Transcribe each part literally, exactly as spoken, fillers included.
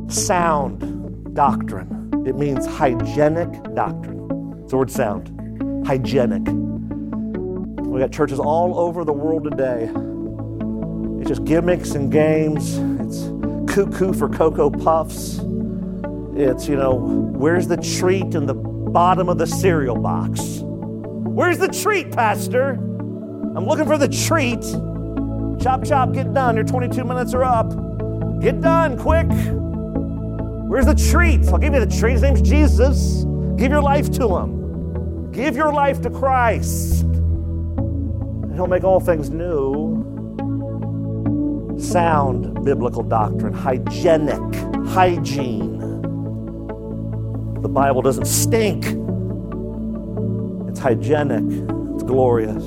Sound doctrine. It means hygienic doctrine. It's the word sound. Hygienic. We got churches all over the world today. It's just gimmicks and games. It's cuckoo for Cocoa Puffs. It's, you know, where's the treat in the bottom of the cereal box? Where's the treat, Pastor? I'm looking for the treat. Chop, chop, get done. Your twenty-two minutes are up. Get done, quick. Where's the treat? I'll give you the treat. His name's Jesus. Give your life to him. Give your life to Christ. And he'll make all things new. Sound biblical doctrine. Hygienic. Hygiene. The Bible doesn't stink. It's hygienic. It's glorious.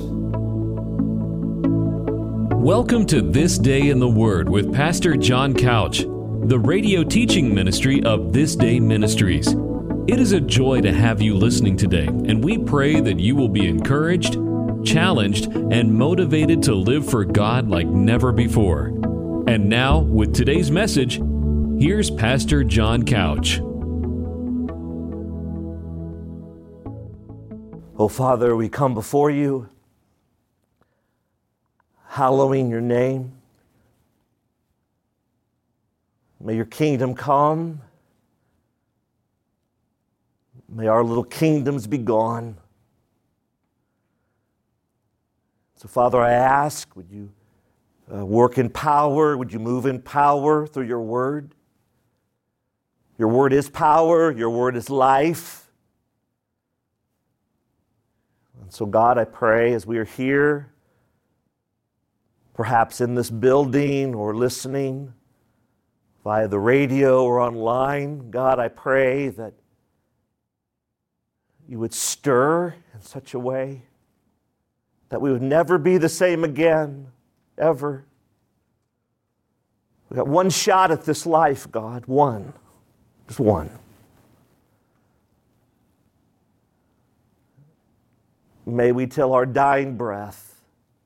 Welcome to This Day in the Word with Pastor John Couch, the radio teaching ministry of This Day Ministries. It is a joy to have you listening today, and we pray that you will be encouraged, challenged, and motivated to live for God like never before. And now, with today's message, here's Pastor John Couch. Oh, Father, we come before you, hallowing your name. May your kingdom come. May our little kingdoms be gone. So, Father, I ask, would you uh, work in power? Would you move in power through your word? Your word is power. Your word is life. And so, God, I pray as we are here, perhaps in this building or listening via the radio or online, God, I pray that you would stir in such a way that we would never be the same again, ever. We've got one shot at this life, God, one, just one. May we till our dying breath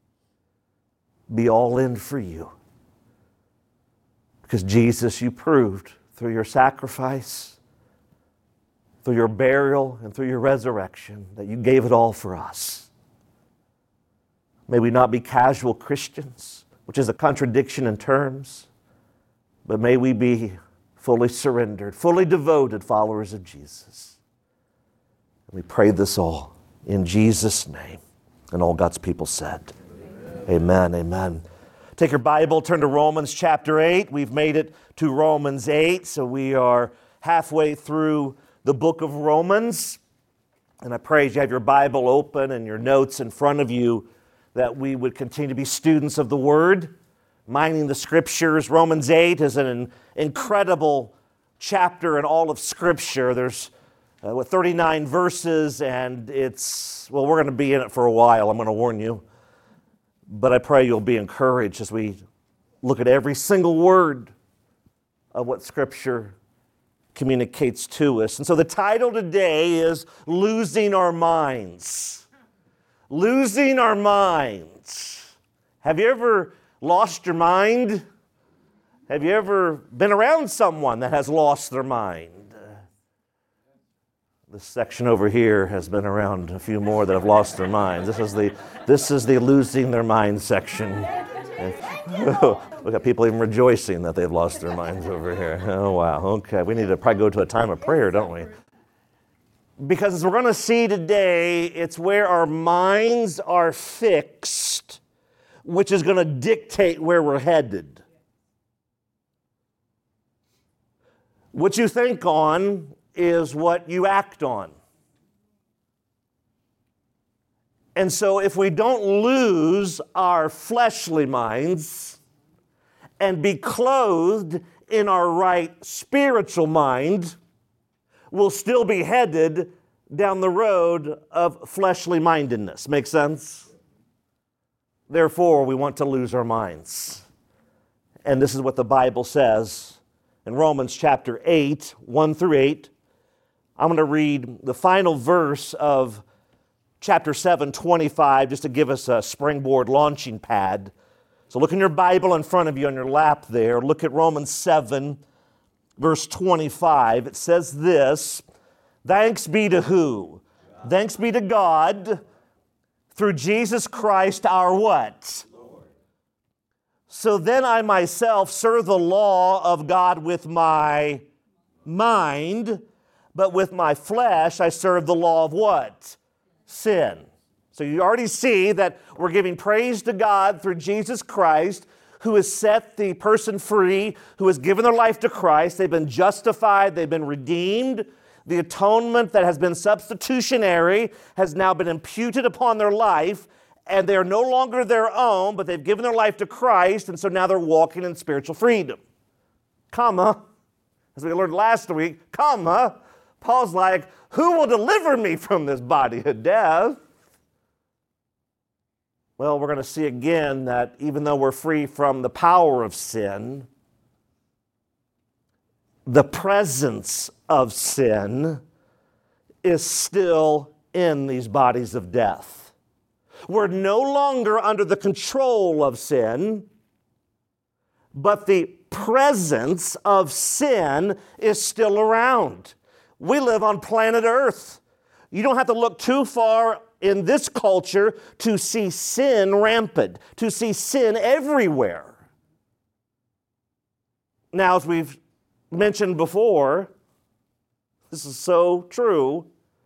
be all in for you. Because Jesus, you proved through your sacrifice, through your burial, and through your resurrection that you gave it all for us. May we not be casual Christians, which is a contradiction in terms, but may we be fully surrendered, fully devoted followers of Jesus. And we pray this all in Jesus' name. And all God's people said, amen, amen. amen. Take your Bible, turn to Romans chapter eight. We've made it to Romans eight, so we are halfway through the book of Romans. And I pray as you have your Bible open and your notes in front of you that we would continue to be students of the Word, mining the Scriptures. Romans eight is an incredible chapter in all of Scripture. There's uh, what, thirty-nine verses, and it's, well, we're going to be in it for a while, I'm going to warn you. But I pray you'll be encouraged as we look at every single word of what Scripture communicates to us. And so the title today is Losing Our Minds. Losing Our Minds. Have you ever lost your mind? Have you ever been around someone that has lost their mind? This section over here has been around a few more that have lost their minds. This is the this is the losing their minds section. Look at people even rejoicing that they've lost their minds over here. Oh, wow. Okay, we need to probably go to a time of prayer, don't we? Because as we're going to see today, it's where our minds are fixed, which is going to dictate where we're headed. What you think on is what you act on. And so if we don't lose our fleshly minds and be clothed in our right spiritual mind, we'll still be headed down the road of fleshly mindedness. Make sense? Therefore, we want to lose our minds. And this is what the Bible says in Romans chapter eight, one through eight. I'm going to read the final verse of chapter seven, twenty-five, just to give us a springboard launching pad. So look in your Bible in front of you on your lap there. Look at Romans seven, verse twenty-five, it says this, thanks be to who? God. Thanks be to God through Jesus Christ our what? Lord. So then I myself serve the law of God with my mind, but with my flesh I serve the law of what? Sin. So you already see that we're giving praise to God through Jesus Christ, who has set the person free, who has given their life to Christ. They've been justified, they've been redeemed. The atonement that has been substitutionary has now been imputed upon their life, and they are no longer their own, but they've given their life to Christ, and so now they're walking in spiritual freedom. Comma, as we learned last week, comma, Paul's like, who will deliver me from this body of death? Well, we're going to see again that even though we're free from the power of sin, the presence of sin is still in these bodies of death. We're no longer under the control of sin, but the presence of sin is still around. We live on planet Earth. You don't have to look too far in this culture to see sin rampant, to see sin everywhere. Now, as we've mentioned before, this is so true,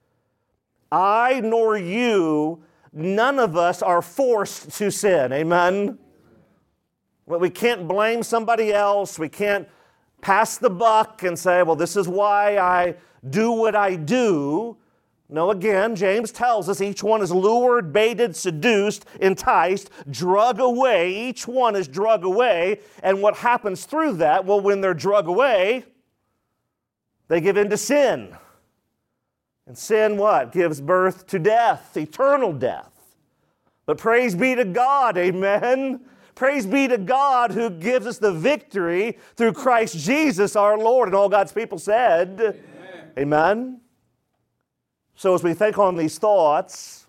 I nor you, none of us are forced to sin, amen? Well, we can't blame somebody else, we can't pass the buck and say, well, this is why I do what I do. No, again, James tells us each one is lured, baited, seduced, enticed, drug away. Each one is drug away. And what happens through that? Well, when they're drug away, they give in to sin. And sin what? Gives birth to death, eternal death. But praise be to God, amen? Praise be to God who gives us the victory through Christ Jesus our Lord. And all God's people said, amen. Amen. So as we think on these thoughts,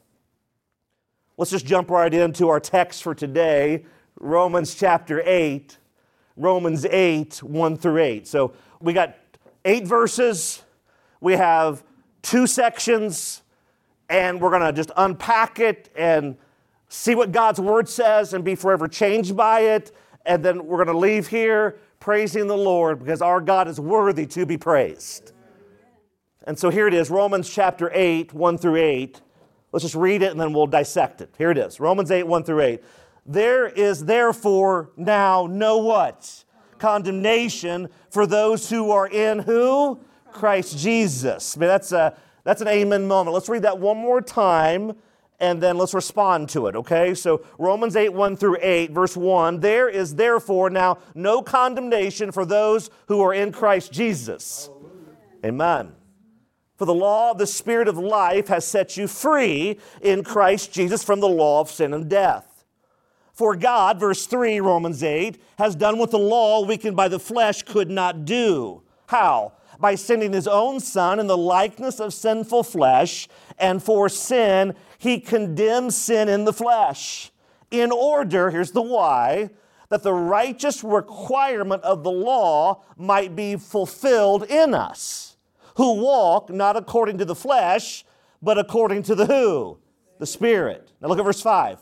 let's just jump right into our text for today, Romans chapter eight, Romans eight, one through eight. So we got eight verses, we have two sections, and we're going to just unpack it and see what God's Word says and be forever changed by it, and then we're going to leave here praising the Lord because our God is worthy to be praised. And so here it is, Romans chapter eight, one through eight. Let's just read it and then we'll dissect it. Here it is, Romans eight, one through eight. There is therefore now no what? Condemnation for those who are in who? Christ Jesus. I mean, that's, a, that's an amen moment. Let's read that one more time and then let's respond to it, okay? So Romans eight, one through eight, verse one. There is therefore now no condemnation for those who are in Christ Jesus. Amen. For the law of the Spirit of life has set you free in Christ Jesus from the law of sin and death. For God, verse three, Romans eight, has done what the law, weakened by the flesh, could not do. How? By sending His own Son in the likeness of sinful flesh, and for sin, He condemned sin in the flesh, in order, here's the why, that the righteous requirement of the law might be fulfilled in us, who walk not according to the flesh, but according to the who? The Spirit. Now look at verse five.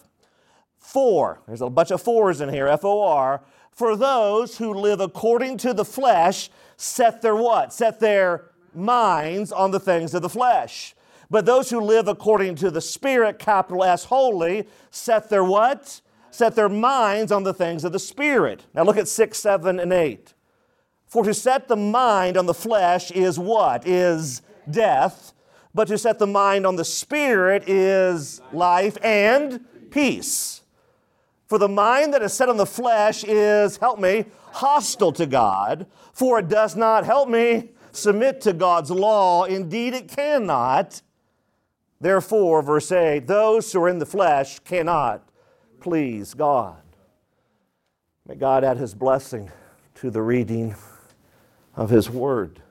For, there's a bunch of fours in here, F O R. For those who live according to the flesh set their what? Set their minds on the things of the flesh. But those who live according to the Spirit, capital S, holy, set their what? Set their minds on the things of the Spirit. Now look at six, seven, and eight. For to set the mind on the flesh is what? Is death. But to set the mind on the Spirit is life and peace. For the mind that is set on the flesh is, help me, hostile to God. For it does not, help me, submit to God's law. Indeed, it cannot. Therefore, verse eight, those who are in the flesh cannot please God. May God add His blessing to the reading of His Word.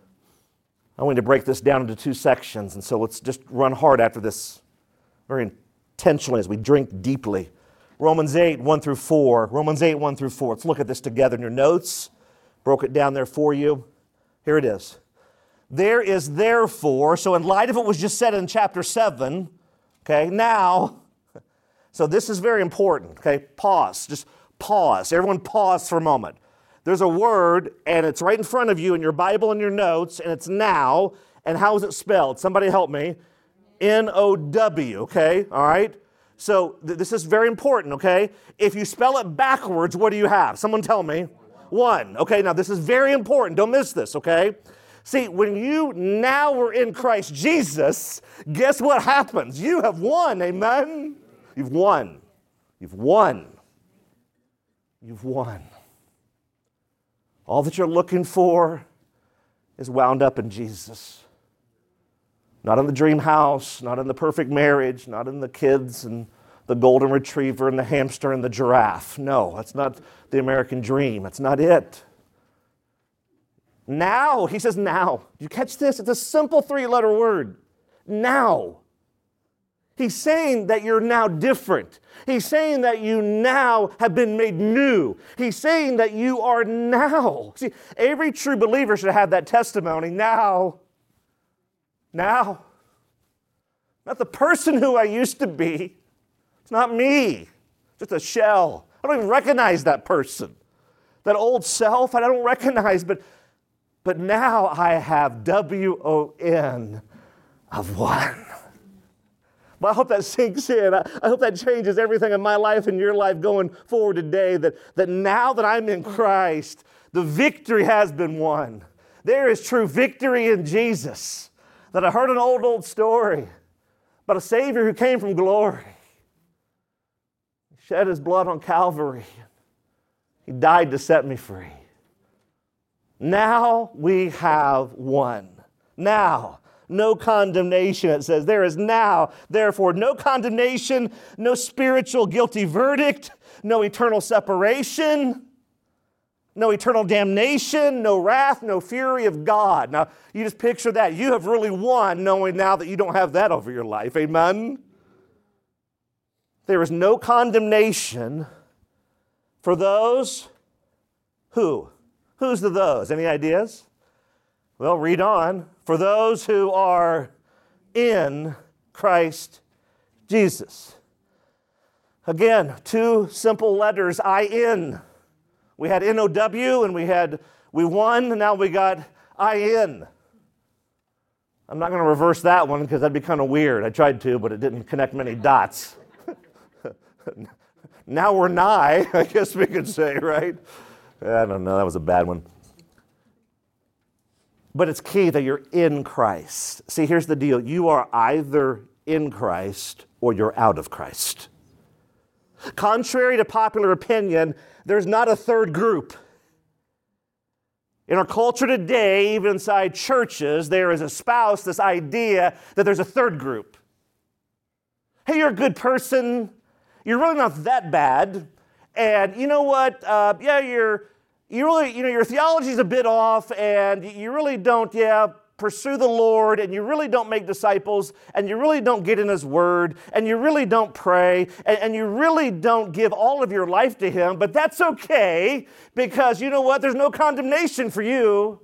I want to break this down into two sections, and so let's just run hard after this very intentionally as we drink deeply. Romans eight, one through four. Romans eight, one through four. Let's look at this together in your notes. Broke it down there for you. Here it is. There is therefore, so in light of what was just said in chapter seven, okay, now, so this is very important, okay, pause, just pause. Everyone pause for a moment. There's a word, and it's right in front of you in your Bible and your notes, and it's now, and how is it spelled? Somebody help me. N O W, okay, all right? So th- this is very important, okay? If you spell it backwards, what do you have? Someone tell me. One. Okay, now this is very important. Don't miss this, okay? See, when you now are in Christ Jesus, guess what happens? You have won, amen? You've won. You've won. You've won. All that you're looking for is wound up in Jesus. Not in the dream house, not in the perfect marriage, not in the kids and the golden retriever and the hamster and the giraffe. No, that's not the American dream. That's not it. Now, he says now. Do you catch this? It's a simple three-letter word. Now. He's saying that you're now different. He's saying that you now have been made new. He's saying that you are now. See, every true believer should have that testimony. Now. Now. Not the person who I used to be. It's not me. Just a shell. I don't even recognize that person. That old self, I don't recognize, but, but now I have W O N of one. Well, I hope that sinks in. I, I hope that changes everything in my life and your life going forward today, that, that now that I'm in Christ, the victory has been won. There is true victory in Jesus. That I heard an old, old story about a Savior who came from glory. He shed his blood on Calvary. He died to set me free. Now we have won. Now, no condemnation, it says. There is now, therefore, no condemnation, no spiritual guilty verdict, no eternal separation, no eternal damnation, no wrath, no fury of God. Now, you just picture that. You have really won knowing now that you don't have that over your life. Amen? There is no condemnation for those who? Who's the those? Any ideas? Well, read on. For those who are in Christ Jesus. Again, two simple letters, I N. We had N O W and we had, we won, and now we got I N. I'm not going to reverse that one because that'd be kind of weird. I tried to, but it didn't connect many dots. Now we're nigh, I guess we could say, right? I don't know, that was a bad one. But it's key that you're in Christ. See, here's the deal. You are either in Christ or you're out of Christ. Contrary to popular opinion, there's not a third group. In our culture today, even inside churches, there is espoused this idea that there's a third group. Hey, you're a good person. You're really not that bad. And you know what? Uh, yeah, you're you really, you know, your theology's a bit off, and you really don't, yeah, pursue the Lord, and you really don't make disciples, and you really don't get in His Word, and you really don't pray, and, and you really don't give all of your life to Him, but that's okay, because you know what? There's no condemnation for you.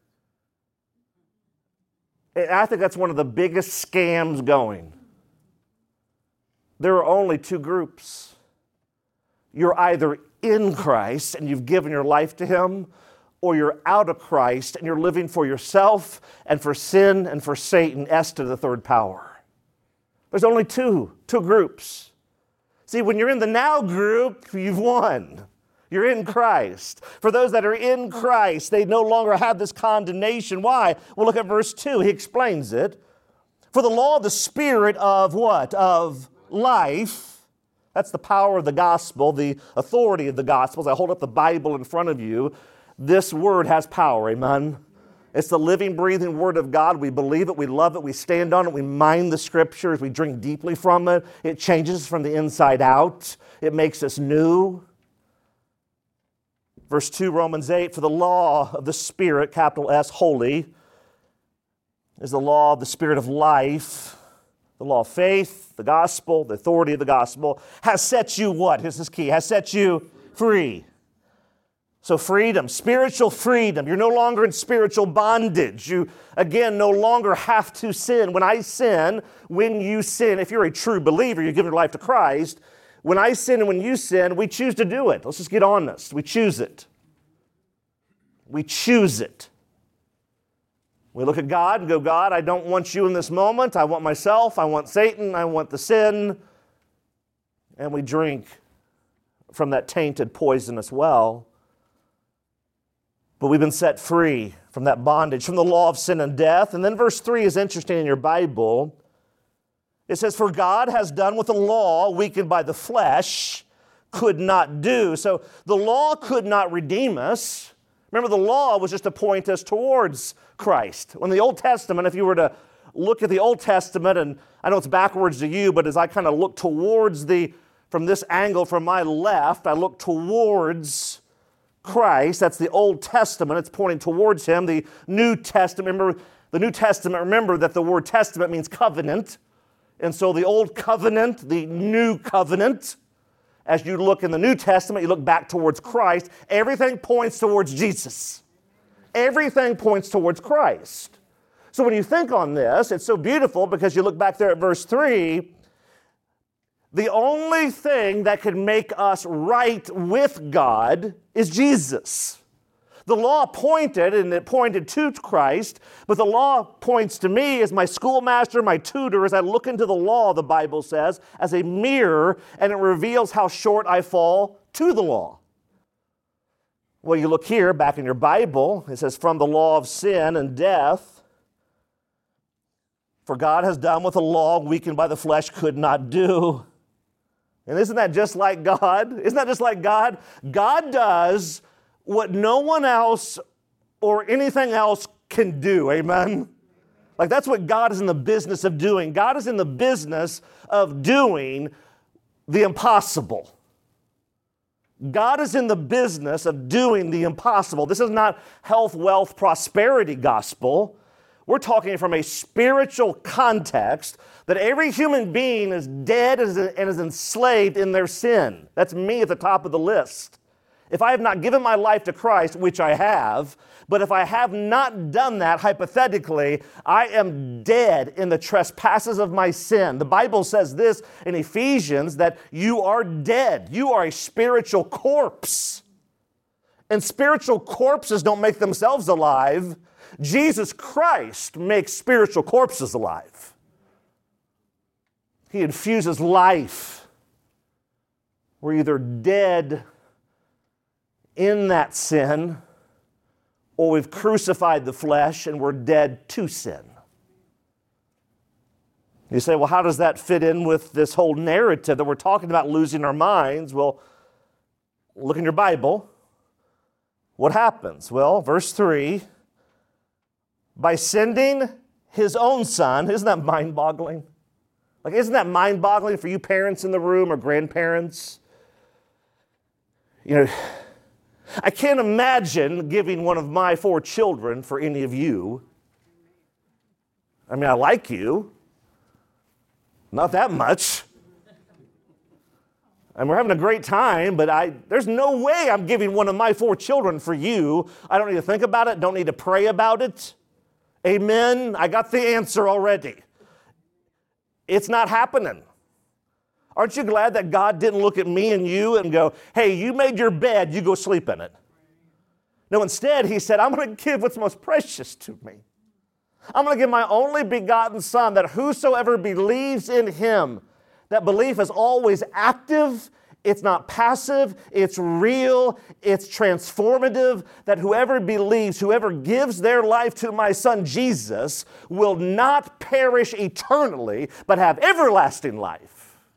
And I think that's one of the biggest scams going. There are only two groups. You're either in Christ and you've given your life to Him, or you're out of Christ and you're living for yourself and for sin and for Satan, S to the third power. There's only two, two groups. See, when you're in the now group, you've won. You're in Christ. For those that are in Christ, they no longer have this condemnation. Why? Well, look at verse two. He explains it. For the law of the Spirit of what? Of life. That's the power of the gospel, the authority of the gospel. As I hold up the Bible in front of you, this word has power, amen? It's the living, breathing Word of God. We believe it, we love it, we stand on it, we mine the Scriptures, we drink deeply from it. It changes us from the inside out. It makes us new. Verse two, Romans eight, for the law of the Spirit, capital S, holy, is the law of the Spirit of life. The law of faith, the gospel, the authority of the gospel, has set you what? This is key. Has set you free. So freedom, spiritual freedom. You're no longer in spiritual bondage. You, again, no longer have to sin. When I sin, when you sin, if you're a true believer, you're giving your life to Christ. When I sin and when you sin, we choose to do it. Let's just get honest. We choose it. We choose it. We look at God and go, God, I don't want you in this moment. I want myself. I want Satan. I want the sin. And we drink from that tainted, poisonous well. But we've been set free from that bondage, from the law of sin and death. And then verse three is interesting in your Bible. It says, for God has done what the law, weakened by the flesh, could not do. So the law could not redeem us. Remember, the law was just to point us towards Christ. When the Old Testament, if you were to look at the Old Testament, and I know it's backwards to you, but as I kind of look towards the, from this angle, from my left, I look towards Christ. That's the Old Testament. It's pointing towards Him. The New Testament, remember, the New Testament, remember that the word testament means covenant. And so the Old Covenant, the New Covenant, as you look in the New Testament, you look back towards Christ, everything points towards Jesus. Everything points towards Christ. So when you think on this, it's so beautiful because you look back there at verse three, the only thing that can make us right with God is Jesus. The law pointed, and it pointed to Christ, but the law points to me as my schoolmaster, my tutor, as I look into the law, the Bible says, as a mirror, and it reveals how short I fall to the law. Well, you look here, back in your Bible, it says, from the law of sin and death, for God has done what the law, weakened by the flesh, could not do. And isn't that just like God? Isn't that just like God? God does what no one else or anything else can do, amen? Like that's what God is in the business of doing. God is in the business of doing the impossible. God is in the business of doing the impossible. This is not health, wealth, prosperity gospel. We're talking from a spiritual context that every human being is dead and is enslaved in their sin. That's me at the top of the list. If I have not given my life to Christ, which I have, but if I have not done that, hypothetically, I am dead in the trespasses of my sin. The Bible says this in Ephesians, that you are dead. You are a spiritual corpse. And spiritual corpses don't make themselves alive. Jesus Christ makes spiritual corpses alive. He infuses life. We're either dead in that sin, or we've crucified the flesh and we're dead to sin. You say, well, how does that fit in with this whole narrative that we're talking about losing our minds? Well, look in your Bible. What happens? Well, verse three, by sending His own Son, isn't that mind-boggling? Like, isn't that mind-boggling for you parents in the room or grandparents? You know, I can't imagine giving one of my four children for any of you. I mean, I like you. Not that much. And we're having a great time, but I there's no way I'm giving one of my four children for you. I don't need to think about it, don't need to pray about it. Amen. I got the answer already. It's not happening. Aren't you glad that God didn't look at me and you and go, hey, you made your bed, you go sleep in it? No, instead, He said, I'm going to give what's most precious to me. I'm going to give my only begotten Son, that whosoever believes in Him, that belief is always active, it's not passive, it's real, it's transformative, that whoever believes, whoever gives their life to my Son Jesus will not perish eternally, but have everlasting life.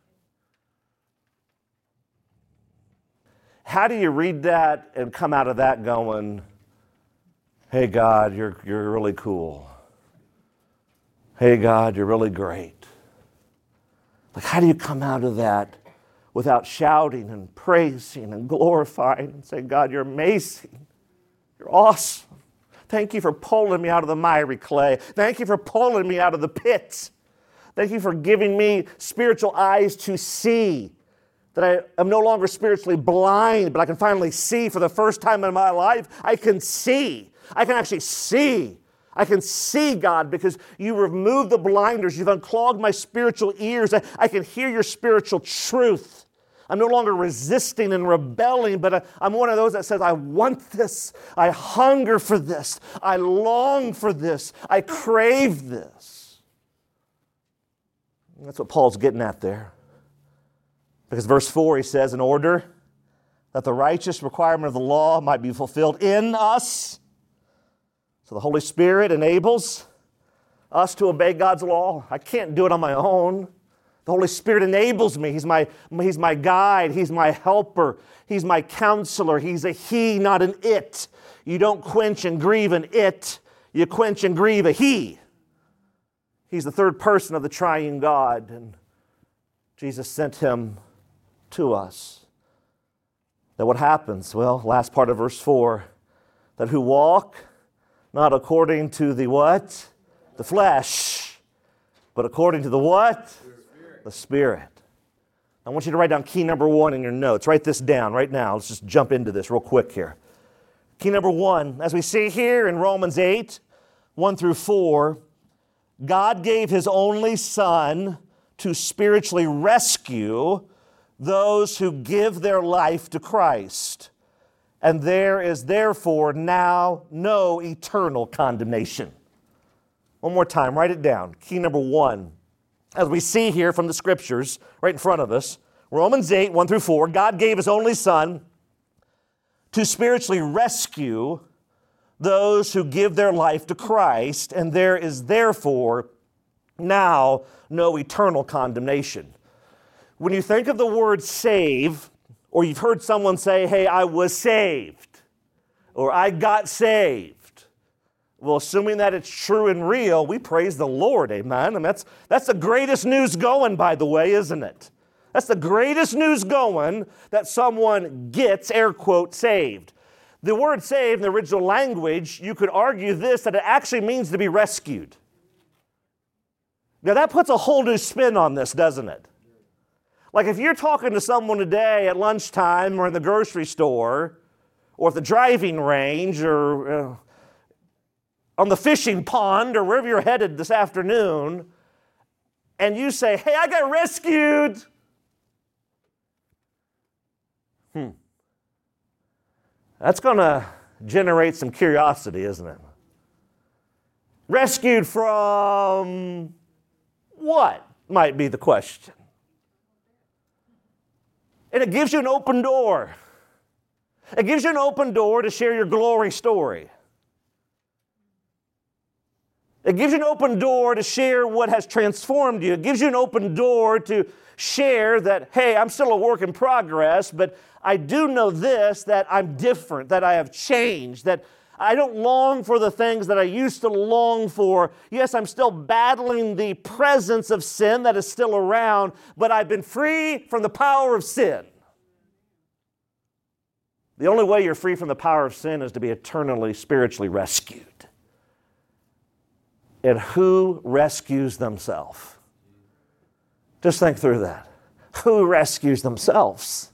How do you read that and come out of that going, hey, God, you're, you're really cool. Hey, God, you're really great. Like, how do you come out of that without shouting and praising and glorifying and saying, God, you're amazing. You're awesome. Thank you for pulling me out of the miry clay. Thank you for pulling me out of the pit. Thank you for giving me spiritual eyes to see that I am no longer spiritually blind, but I can finally see for the first time in my life. I can see. I can actually see. I can see, God, because you removed the blinders. You've unclogged my spiritual ears. I, I can hear your spiritual truth. I'm no longer resisting and rebelling, but I, I'm one of those that says, I want this. I hunger for this. I long for this. I crave this. And that's what Paul's getting at there. Because verse four, he says, in order that the righteous requirement of the law might be fulfilled in us. So the Holy Spirit enables us to obey God's law. I can't do it on my own. The Holy Spirit enables me. He's my, he's my guide. He's my helper. He's my counselor. He's a he, not an it. You don't quench and grieve an it. You quench and grieve a he. He's the third person of the triune God. And Jesus sent him to us. Now what happens? Well, last part of verse four. That who walk not according to the what? The flesh. But according to the what? The Spirit. I want you to write down key number one in your notes. Write this down right now. Let's just jump into this real quick here. Key number one, as we see here in Romans eight, one through four, God gave His only Son to spiritually rescue those who give their life to Christ. And there is therefore now no eternal condemnation. One more time, write it down. Key number one. As we see here from the Scriptures right in front of us, Romans eight, one through four, God gave His only Son to spiritually rescue those who give their life to Christ, and there is therefore now no eternal condemnation. When you think of the word save, or you've heard someone say, hey, I was saved, or I got saved, well, assuming that it's true and real, we praise the Lord, amen? And that's, that's the greatest news going, by the way, isn't it? That's the greatest news going, that someone gets, air quote, saved. The word saved in the original language, you could argue this, that it actually means to be rescued. Now that puts a whole new spin on this, doesn't it? Like if you're talking to someone today at lunchtime or in the grocery store or at the driving range or uh, on the fishing pond or wherever you're headed this afternoon, and you say, hey, I got rescued. Hmm. That's going to generate some curiosity, isn't it? Rescued from what might be the question. And it gives you an open door. It gives you an open door to share your glory story. It gives you an open door to share what has transformed you. It gives you an open door to share that, hey, I'm still a work in progress, but I do know this, that I'm different, that I have changed, that I don't long for the things that I used to long for. Yes, I'm still battling the presence of sin that is still around, but I've been free from the power of sin. The only way you're free from the power of sin is to be eternally, spiritually rescued. And who rescues themselves? Just think through that. Who rescues themselves?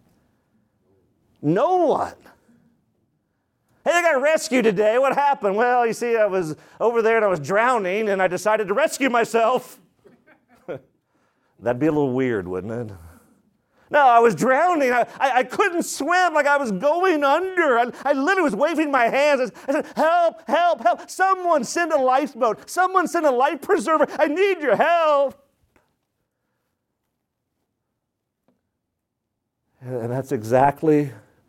No one. Hey, I got rescued today. What happened? Well, you see, I was over there and I was drowning and I decided to rescue myself. That'd be a little weird, wouldn't it? No, I was drowning. I, I, I couldn't swim, like I was going under. I, I literally was waving my hands. I said, help, help, help. Someone send a lifeboat. Someone send a life preserver. I need your help. And that's exactly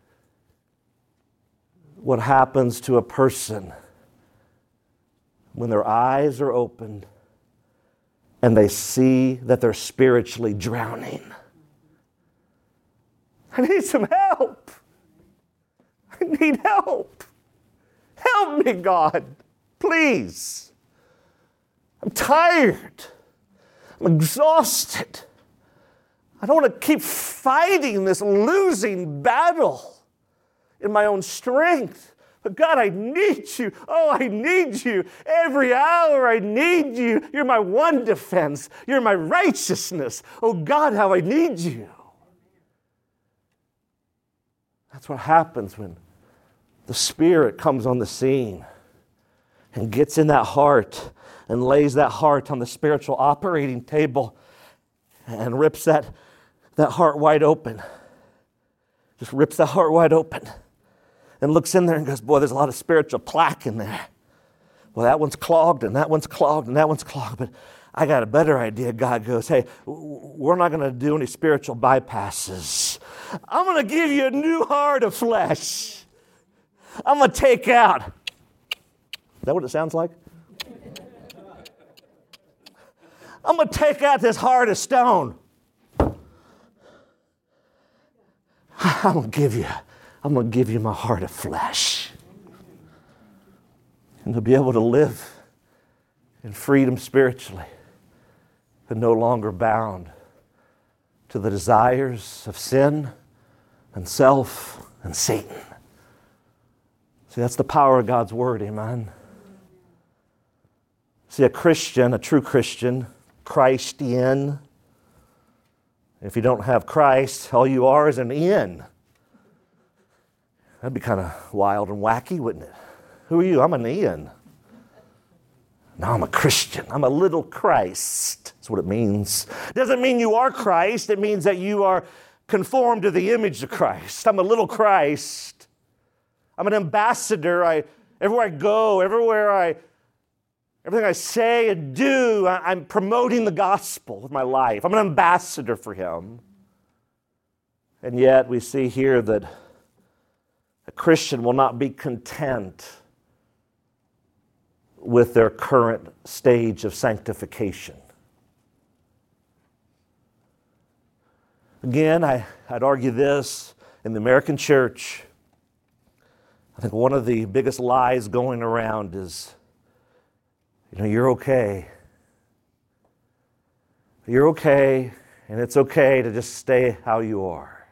what happens to a person when their eyes are opened and they see that they're spiritually drowning. I need some help. I need help. Help me, God. Please. I'm tired. I'm exhausted. I don't want to keep fighting this losing battle in my own strength. But God, I need you. Oh, I need you. Every hour I need you. You're my one defense. You're my righteousness. Oh, God, how I need you. That's what happens when the Spirit comes on the scene and gets in that heart and lays that heart on the spiritual operating table and rips that, that heart wide open. Just rips that heart wide open and looks in there and goes, boy, there's a lot of spiritual plaque in there. Well, that one's clogged and that one's clogged and that one's clogged. But I got a better idea. God goes, hey, we're not going to do any spiritual bypasses. I'm going to give you a new heart of flesh. I'm going to take out. Is that what it sounds like? I'm going to take out this heart of stone. I'm going to give you, I'm going to give you my heart of flesh. And to be able to live in freedom spiritually, but no longer bound to the desires of sin and self and Satan. See, that's the power of God's Word, amen? See, a Christian, a true Christian, Christian, if you don't have Christ, all you are is an in. That'd be kind of wild and wacky, wouldn't it? Who are you? I'm an in. No, I'm a Christian. I'm a little Christ. That's what it means. It doesn't mean you are Christ. It means that you are conformed to the image of Christ. I'm a little Christ. I'm an ambassador. I, everywhere I go, everywhere I, everything I say and do, I, I'm promoting the gospel with my life. I'm an ambassador for Him. And yet we see here that a Christian will not be content with their current stage of sanctification. Again, I, I'd argue this in the American church. I think one of the biggest lies going around is, you know, you're okay. You're okay, and it's okay to just stay how you are.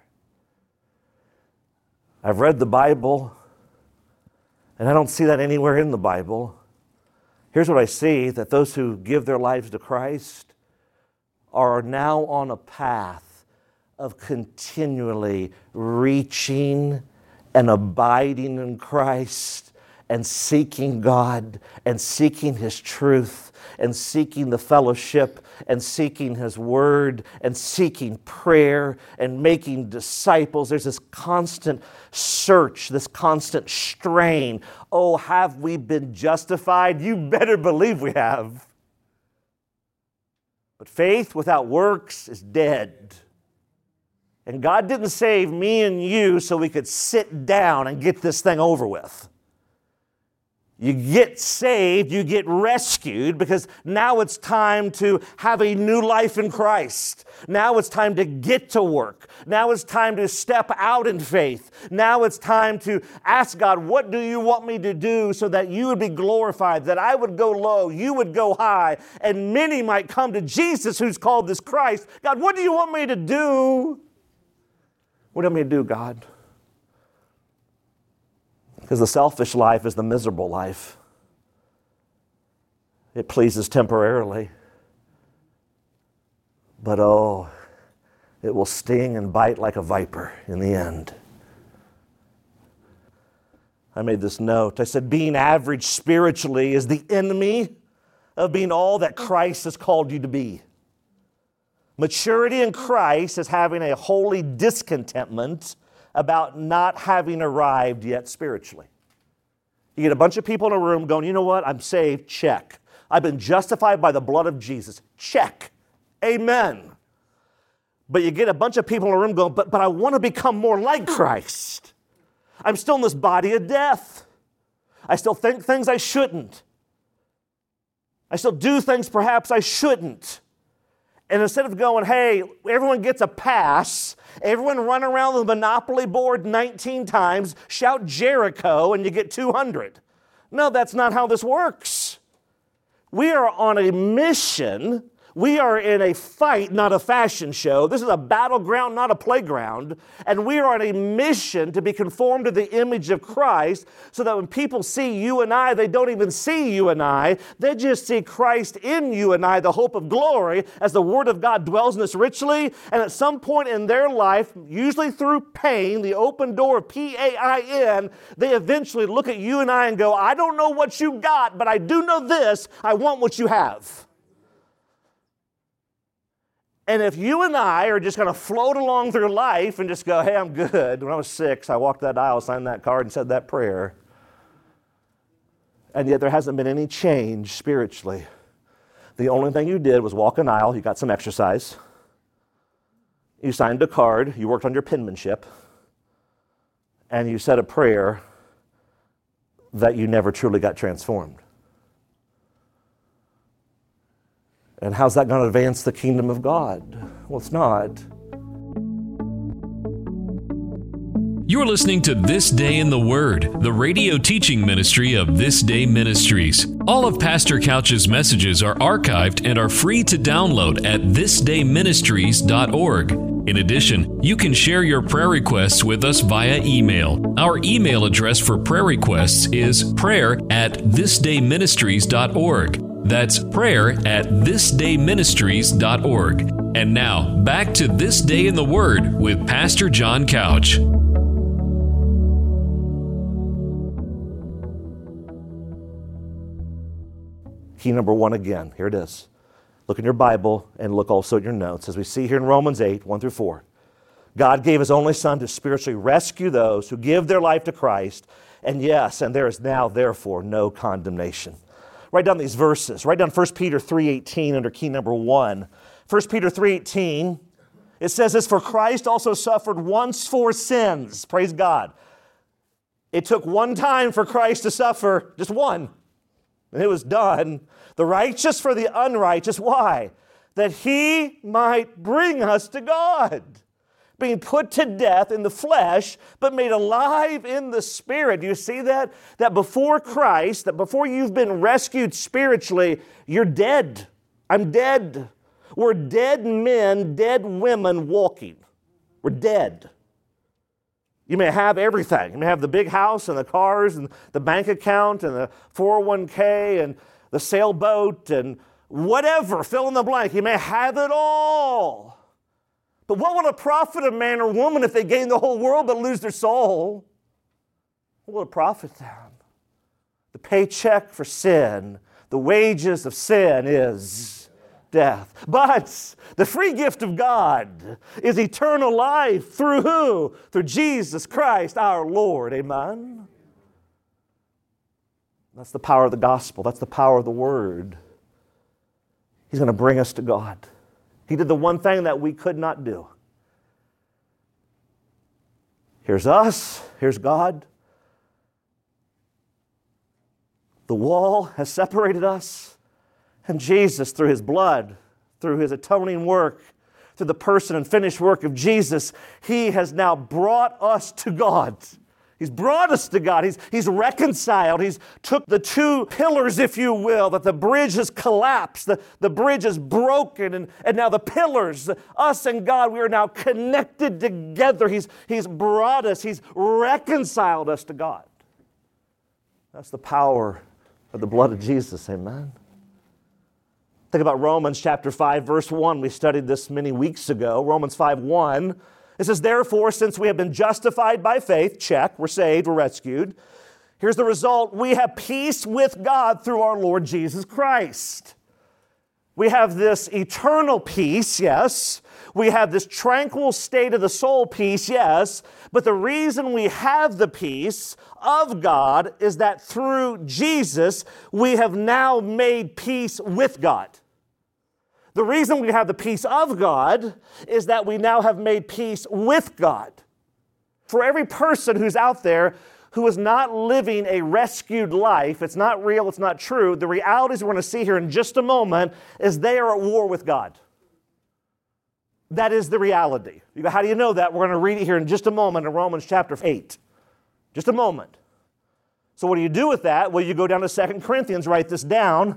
I've read the Bible, and I don't see that anywhere in the Bible. Here's what I see, that those who give their lives to Christ are now on a path of continually reaching and abiding in Christ and seeking God and seeking His truth and seeking the fellowship and seeking His Word and seeking prayer and making disciples. There's this constant search, this constant strain. Oh, have we been justified? You better believe we have. But faith without works is dead. And God didn't save me and you so we could sit down and get this thing over with. You get saved, you get rescued, because now it's time to have a new life in Christ. Now it's time to get to work. Now it's time to step out in faith. Now it's time to ask God, what do you want me to do so that you would be glorified, that I would go low, you would go high, and many might come to Jesus who's called this Christ. God, what do you want me to do? What do you want me to do, God? Because the selfish life is the miserable life. It pleases temporarily. But oh, it will sting and bite like a viper in the end. I made this note. I said, being average spiritually is the enemy of being all that Christ has called you to be. Maturity in Christ is having a holy discontentment about not having arrived yet spiritually. You get a bunch of people in a room going, you know what, I'm saved, check. I've been justified by the blood of Jesus, check. Amen. But you get a bunch of people in a room going, but, but I want to become more like Christ. I'm still in this body of death. I still think things I shouldn't. I still do things perhaps I shouldn't. And instead of going, hey, everyone gets a pass, everyone run around the Monopoly board nineteen times, shout Jericho, and you get two hundred. No, that's not how this works. We are on a mission. We are in a fight, not a fashion show. This is a battleground, not a playground. And we are on a mission to be conformed to the image of Christ so that when people see you and I, they don't even see you and I. They just see Christ in you and I, the hope of glory, as the Word of God dwells in us richly. And at some point in their life, usually through pain, the open door of P A I N, they eventually look at you and I and go, I don't know what you got, but I do know this. I want what you have. And if you and I are just going to float along through life and just go, hey, I'm good. When I was six, I walked that aisle, signed that card, and said that prayer. And yet there hasn't been any change spiritually. The only thing you did was walk an aisle. You got some exercise. You signed a card. You worked on your penmanship. And you said a prayer that you never truly got transformed. And how's that going to advance the kingdom of God? Well, it's not. You're listening to This Day in the Word, the radio teaching ministry of This Day Ministries. All of Pastor Couch's messages are archived and are free to download at this day ministries dot org. In addition, you can share your prayer requests with us via email. Our email address for prayer requests is prayer at this day ministries dot org. That's prayer at this day ministries dot org. And now, back to This Day in the Word with Pastor John Couch. Key number one again. Here it is. Look in your Bible and look also at your notes. As we see here in Romans eight, one through four. God gave His only Son to spiritually rescue those who give their life to Christ. And yes, and there is now, therefore, no condemnation. Write down these verses. Write down First Peter three eighteen under key number one. First Peter three eighteen, it says this, for Christ also suffered once for sins. Praise God. It took one time for Christ to suffer, just one. And it was done. The righteous for the unrighteous. Why? That He might bring us to God. Being put to death in the flesh, but made alive in the Spirit. Do you see that? That before Christ, that before you've been rescued spiritually, you're dead. I'm dead. We're dead men, dead women walking. We're dead. You may have everything. You may have the big house and the cars and the bank account and the four oh one k and the sailboat and whatever, fill in the blank. You may have it all. But what would it profit a man or woman if they gain the whole world but lose their soul? What will it profit them? The paycheck for sin, the wages of sin is death. But the free gift of God is eternal life through who? Through Jesus Christ our Lord. Amen? That's the power of the gospel. That's the power of the Word. He's going to bring us to God. He did the one thing that we could not do. Here's us. Here's God. The wall has separated us. And Jesus, through His blood, through His atoning work, through the person and finished work of Jesus, He has now brought us to God. He's brought us to God. He's, he's reconciled. He's took the two pillars, if you will, that the bridge has collapsed. The, the bridge is broken. And, and now the pillars, us and God, we are now connected together. He's, he's brought us. He's reconciled us to God. That's the power of the blood of Jesus. Amen. Think about Romans chapter five, verse one. We studied this many weeks ago. Romans five one. It says, therefore, since we have been justified by faith, check, we're saved, we're rescued. Here's the result. We have peace with God through our Lord Jesus Christ. We have this eternal peace, yes. We have this tranquil state of the soul peace, yes. But the reason we have the peace of God is that through Jesus, we have now made peace with God. The reason we have the peace of God is that we now have made peace with God. For every person who's out there who is not living a rescued life, it's not real, it's not true, the realities we're going to see here in just a moment is they are at war with God. That is the reality. You go, how do you know that? We're going to read it here in just a moment in Romans chapter eight. Just a moment. So what do you do with that? Well, you go down to Second Corinthians, write this down.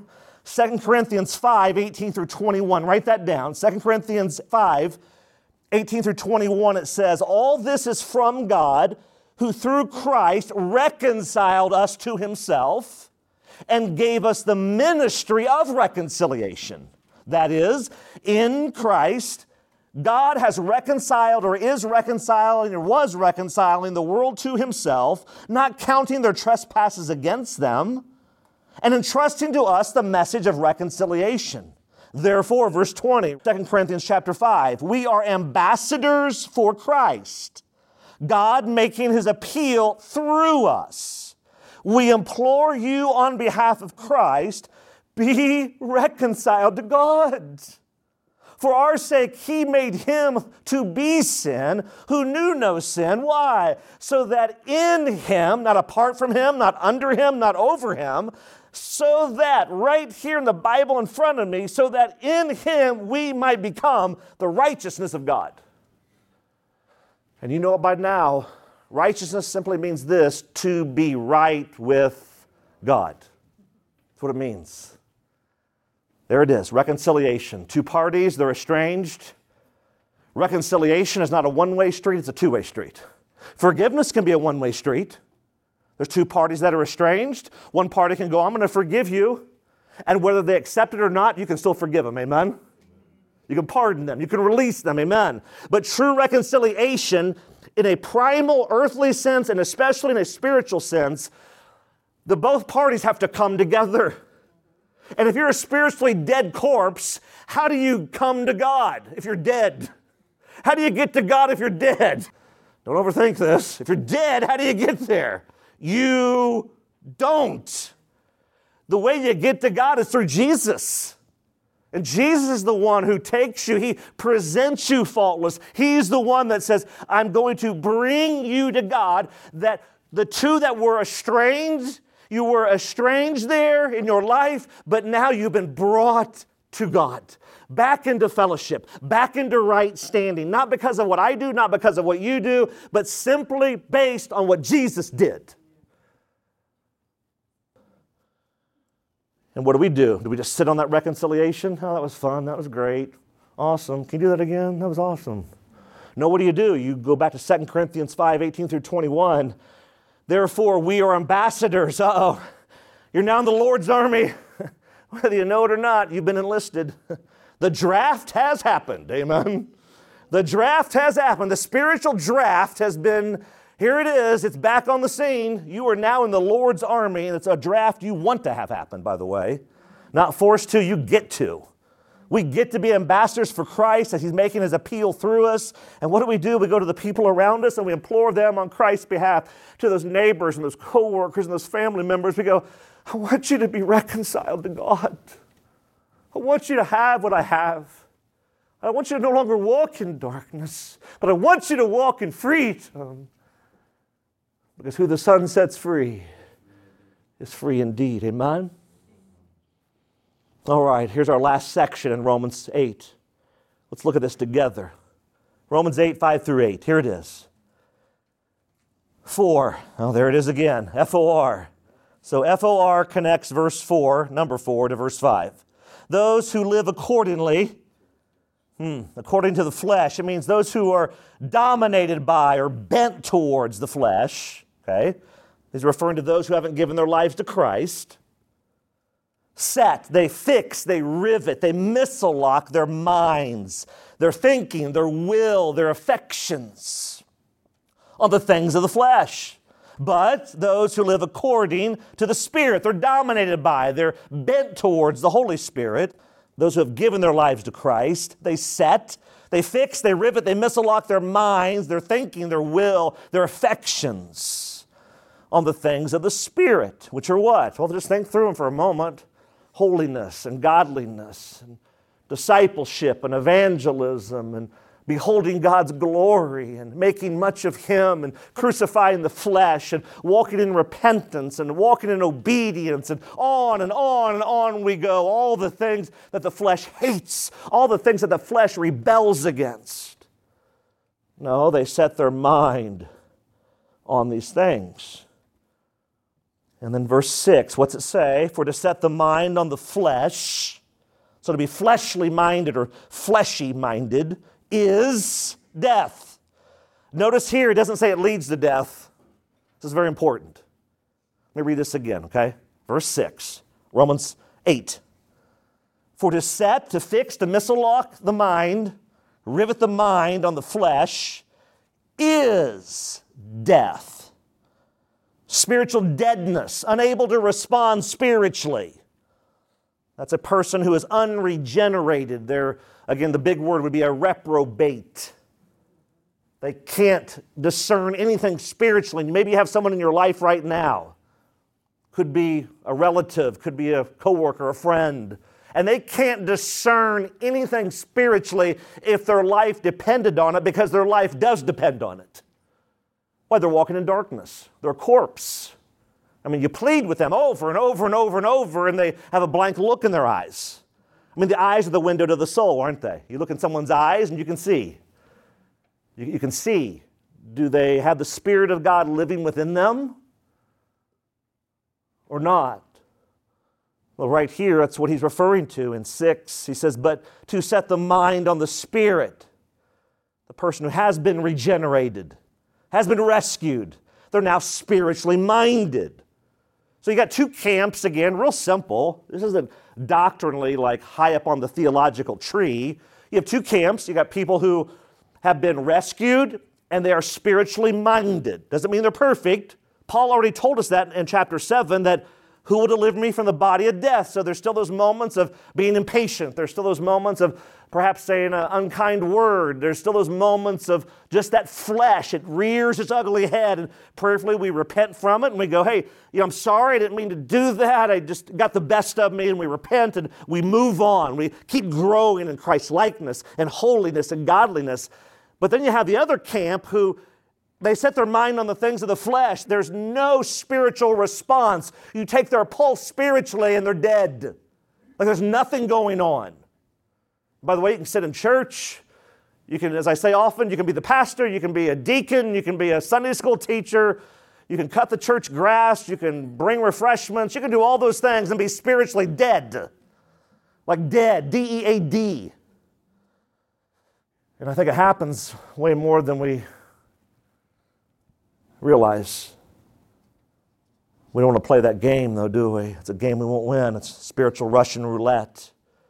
Second Corinthians five, eighteen through twenty-one. Write that down. Second Corinthians five, eighteen through twenty-one, it says, all this is from God, who through Christ reconciled us to himself and gave us the ministry of reconciliation. That is, in Christ, God has reconciled or is reconciling or was reconciling the world to himself, not counting their trespasses against them, and entrusting to us the message of reconciliation. Therefore, verse twenty, Second Corinthians chapter five, we are ambassadors for Christ, God making his appeal through us. We implore you on behalf of Christ, be reconciled to God. For our sake, he made him to be sin who knew no sin. Why? So that in him, not apart from him, not under him, not over him, so that, right here in the Bible in front of me, so that in him we might become the righteousness of God. And you know it by now, righteousness simply means this, to be right with God. That's what it means. There it is, reconciliation. Two parties, they're estranged. Reconciliation is not a one-way street, it's a two-way street. Forgiveness can be a one-way street. There's two parties that are estranged. One party can go, I'm going to forgive you. And whether they accept it or not, you can still forgive them, amen? You can pardon them. You can release them, amen? But true reconciliation, in a primal earthly sense and especially in a spiritual sense, the both parties have to come together. And if you're a spiritually dead corpse, how do you come to God if you're dead? How do you get to God if you're dead? Don't overthink this. If you're dead, how do you get there? You don't. The way you get to God is through Jesus. And Jesus is the one who takes you, he presents you faultless. He's the one that says, I'm going to bring you to God, that the two that were estranged, you were estranged there in your life, but now you've been brought to God. Back into fellowship, back into right standing, not because of what I do, not because of what you do, but simply based on what Jesus did. And what do we do? Do we just sit on that reconciliation? Oh, that was fun. That was great. Awesome. Can you do that again? That was awesome. No, what do you do? You go back to Second Corinthians five, eighteen through twenty-one. Therefore, we are ambassadors. Uh-oh. You're now in the Lord's army. Whether you know it or not, you've been enlisted. The draft has happened. Amen. The draft has happened. The spiritual draft has been, here it is. It's back on the scene. You are now in the Lord's army, and it's a draft you want to have happen, by the way. Not forced to, you get to. We get to be ambassadors for Christ as he's making his appeal through us. And what do we do? We go to the people around us and we implore them on Christ's behalf, to those neighbors and those co-workers and those family members. We go, I want you to be reconciled to God. I want you to have what I have. I want you to no longer walk in darkness, but I want you to walk in freedom. Because who the Son sets free is free indeed. Amen? All right, here's our last section in Romans eight. Let's look at this together. Romans eight, five through eight. Here it is. For, oh, there it is again, F O R. So F O R connects verse four, number four, to verse five. Those who live accordingly, hmm, according to the flesh, it means those who are dominated by or bent towards the flesh, okay? He's referring to those who haven't given their lives to Christ. Set, they fix, they rivet, they missile lock their minds, their thinking, their will, their affections on the things of the flesh. But those who live according to the Spirit, they're dominated by, they're bent towards the Holy Spirit. Those who have given their lives to Christ, they set, they fix, they rivet, they missile lock their minds, their thinking, their will, their affections on the things of the Spirit, which are what? Well, just think through them for a moment. Holiness and godliness and discipleship and evangelism and beholding God's glory and making much of Him and crucifying the flesh and walking in repentance and walking in obedience and on and on and on we go. All the things that the flesh hates, all the things that the flesh rebels against. No, they set their mind on these things. And then verse six, what's it say? For to set the mind on the flesh, so to be fleshly minded or fleshy minded, is death. Notice here, it doesn't say it leads to death. This is very important. Let me read this again, okay? Verse six, Romans eight. For to set, to fix, to misalock the mind, rivet the mind on the flesh, is death. Spiritual deadness, unable to respond spiritually. That's a person who is unregenerated. They're, again, the big word would be a reprobate. They can't discern anything spiritually. Maybe you have someone in your life right now. Could be a relative, could be a coworker, a friend. And they can't discern anything spiritually if their life depended on it, because their life does depend on it. Why? They're walking in darkness. They're a corpse. I mean, you plead with them over and over and over and over, and they have a blank look in their eyes. I mean, the eyes are the window to the soul, aren't they? You look in someone's eyes and you can see. You, you can see. Do they have the Spirit of God living within them or not? Well, right here, that's what he's referring to in six. He says, but to set the mind on the Spirit, the person who has been regenerated, has been rescued, they're now spiritually minded. So you got two camps, again, real simple. This isn't doctrinally like high up on the theological tree. You have two camps. You got people who have been rescued and they are spiritually minded. Doesn't mean they're perfect. Paul already told us that in chapter seven, that who will deliver me from the body of death? So there's still those moments of being impatient. There's still those moments of perhaps saying an unkind word. There's still those moments of just that flesh. It rears its ugly head, and prayerfully we repent from it and we go, hey, you know, I'm sorry, I didn't mean to do that. I just got the best of me, and we repent and we move on. We keep growing in Christ's likeness and holiness and godliness. But then you have the other camp who they set their mind on the things of the flesh. There's no spiritual response. You take their pulse spiritually and they're dead. Like there's nothing going on. By the way, you can sit in church. You can, as I say often, you can be the pastor, you can be a deacon, you can be a Sunday school teacher, you can cut the church grass, you can bring refreshments, you can do all those things and be spiritually dead. Like dead, D E A D. And I think it happens way more than we realize. We don't want to play that game, though, do we? It's a game we won't win. It's spiritual Russian roulette.